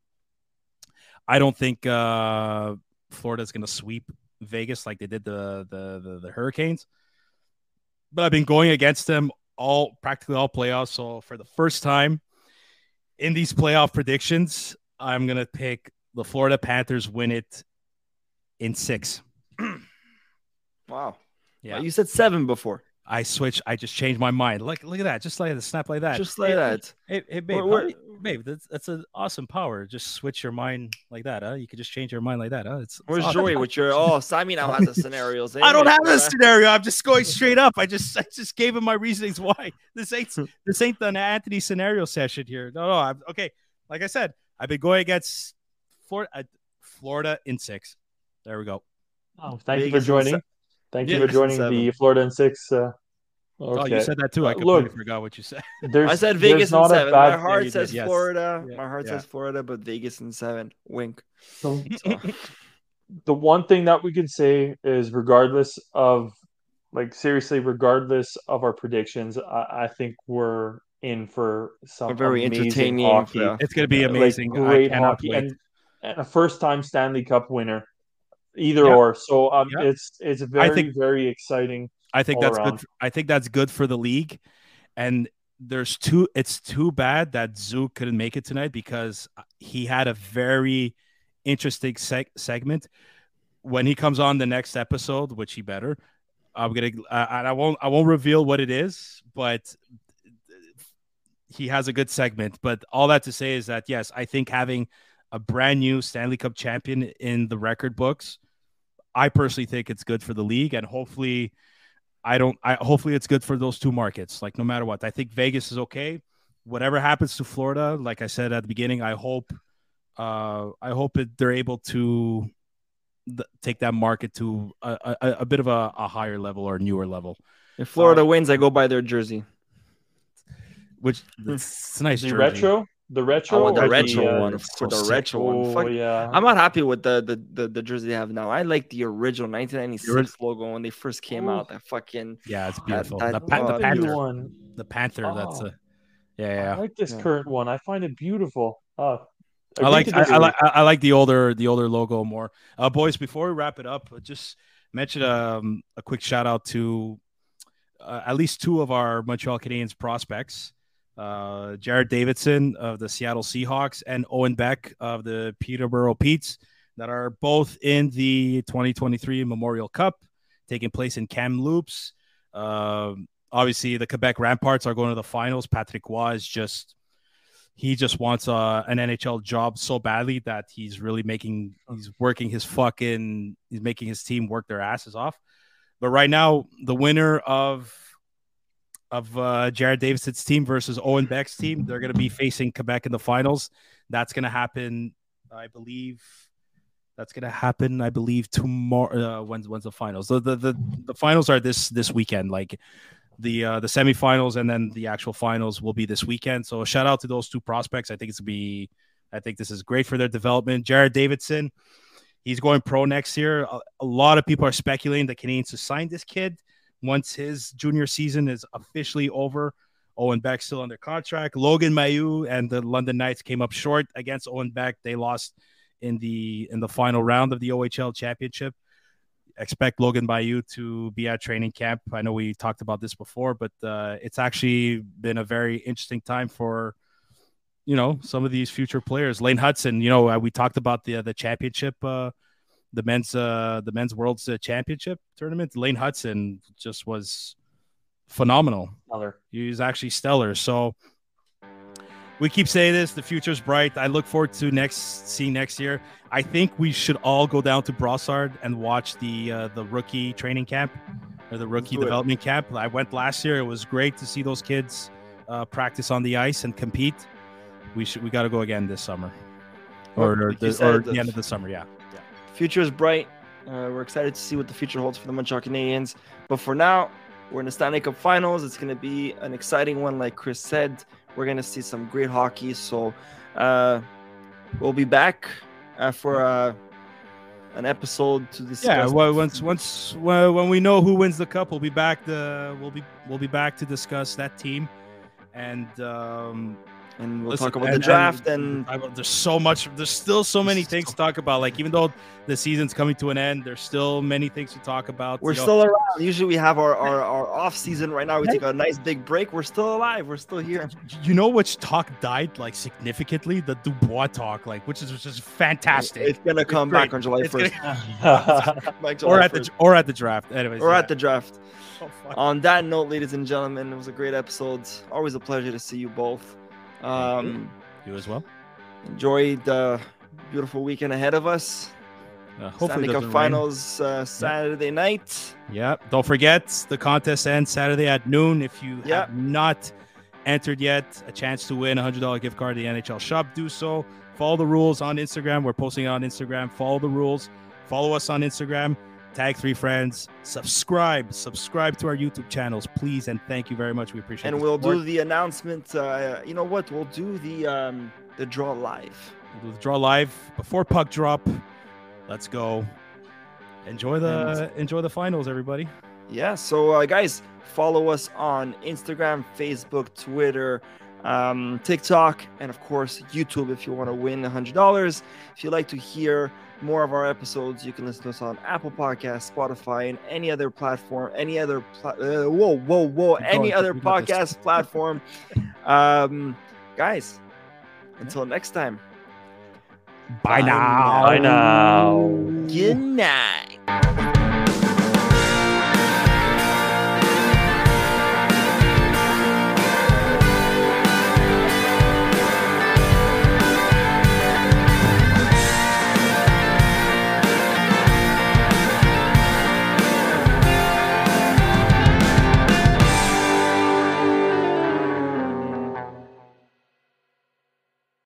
Florida's going to sweep Vegas like they did the Hurricanes. But I've been going against them practically all playoffs. So for the first time in these playoff predictions, I'm going to pick the Florida Panthers win it in 6. Wow. Yeah. Well, you said 7 before. I switched. I just changed my mind. Look at that. Just like the snap like that. Just like that. Hey, babe, that's an awesome power. Just switch your mind like that, huh? You could just change your mind like that, huh? Where's awesome. Joey with your Simon now has the scenarios. I don't have a scenario. I'm just going straight up. I just gave him my reasonings why. This ain't the Anthony scenario session here. No. Okay. Like I said, I've been going against Florida in 6. There we go. Oh, thank you for joining. Thank you for joining the Florida in 6. Okay. Oh, you said that too. I completely forgot what you said. I said Vegas in 7. My heart says Florida. Yeah. My heart says Florida, but Vegas in 7. Wink. So. The one thing that we can say is regardless of our predictions, I think we're in for some very entertaining hockey. Yeah. It's going to be amazing. Great hockey and a first-time Stanley Cup winner. Either or. So it's very exciting. I think that's good. I think that's good for the league. And it's too bad that Zook couldn't make it tonight because he had a very interesting segment. When he comes on the next episode, which he better, I'm gonna and I won't reveal what it is, but he has a good segment. But all that to say is that yes, I think having a brand new Stanley Cup champion in the record books, I personally think it's good for the league, and hopefully it's good for those two markets. Like no matter what, I think Vegas is okay. Whatever happens to Florida, like I said at the beginning, I hope they're able to take that market to a bit of a higher level or newer level. If Florida wins, I go buy their jersey. Which it's a nice jersey. Retro. The retro, the retro one. For the retro one, fuck yeah. I'm not happy with the jersey they have now. I like the original 1996 logo when they first came out. That fucking it's beautiful. The Panther one. The Panther. I like this current one. I find it beautiful. I like the older logo more. Boys, before we wrap it up, just mention a quick shout out to at least 2 of our Montreal Canadiens prospects. Jared Davidson of the Seattle Seahawks and Owen Beck of the Peterborough Petes that are both in the 2023 Memorial Cup taking place in Kamloops. Obviously, the Quebec Ramparts are going to the finals. Patrick Roy just wants an NHL job so badly that he's making his team work their asses off. But right now, the winner of Jared Davidson's team versus Owen Beck's team, they're going to be facing Quebec in the finals. That's going to happen, I believe. Tomorrow. When's the finals? The finals are this weekend. Like the semifinals and then the actual finals will be this weekend. So a shout out to those 2 prospects. I think this is great for their development. Jared Davidson, he's going pro next year. A lot of people are speculating the Canadiens to sign this kid once his junior season is officially over. Owen Beck still under contract. Logan Mailloux and the London Knights came up short against Owen Beck. They lost in the final round of the OHL championship. Expect Logan Mailloux to be at training camp. I know we talked about this before, but it's actually been a very interesting time for some of these future players. Lane Hudson, we talked about the championship, the men's World's Championship tournament. Lane Hudson just was phenomenal. Stellar. He was actually stellar. So we keep saying this, the future's bright. I look forward to seeing next year. I think we should all go down to Brossard and watch the rookie training camp or the rookie development camp. I went last year. It was great to see those kids practice on the ice and compete. We got to go again this summer, or the end of the summer. Yeah. Future is bright. We're excited to see what the future holds for the Montreal Canadiens. But for now, we're in the Stanley Cup Finals. It's going to be an exciting one, like Chris said. We're going to see some great hockey. So we'll be back for an episode to discuss. Yeah, well, when we know who wins the cup, we'll be back. We'll be back to discuss that team, and we'll talk about the draft. There's still so many things to talk about. Like, even though the season's coming to an end, there's still many things to talk about. We're still around. Usually we have our off season. Right now we take a nice big break. We're still alive. We're still here. You know which talk died like significantly? The Dubois talk, which is fantastic. It's gonna come back on July 1st. Or at the draft. Anyways, at the draft. On that note, ladies and gentlemen, it was a great episode. Always a pleasure to see you both. You as well. Enjoy the beautiful weekend ahead of us. Stanley Cup Finals Saturday night. Yeah. Don't forget, the contest ends Saturday at noon. If you have not entered yet, a chance to win a $100 gift card at the NHL shop. Do so. Follow the rules on Instagram. We're posting it on Instagram. Follow the rules. Follow us on Instagram. Tag 3 friends. Subscribe to our YouTube channels, please, and thank you very much. We appreciate it. And we'll do the announcement. You know what? We'll do the draw live. We'll do the draw live before puck drop. Let's go. Enjoy the finals, everybody. Yeah. So, guys, follow us on Instagram, Facebook, Twitter, TikTok, and of course YouTube if you want to win $100. If you'd like to hear more of our episodes, you can listen to us on Apple Podcasts, Spotify, and any other platform, any other podcast platform. Guys, until next time. Bye now. Bye now. Good night.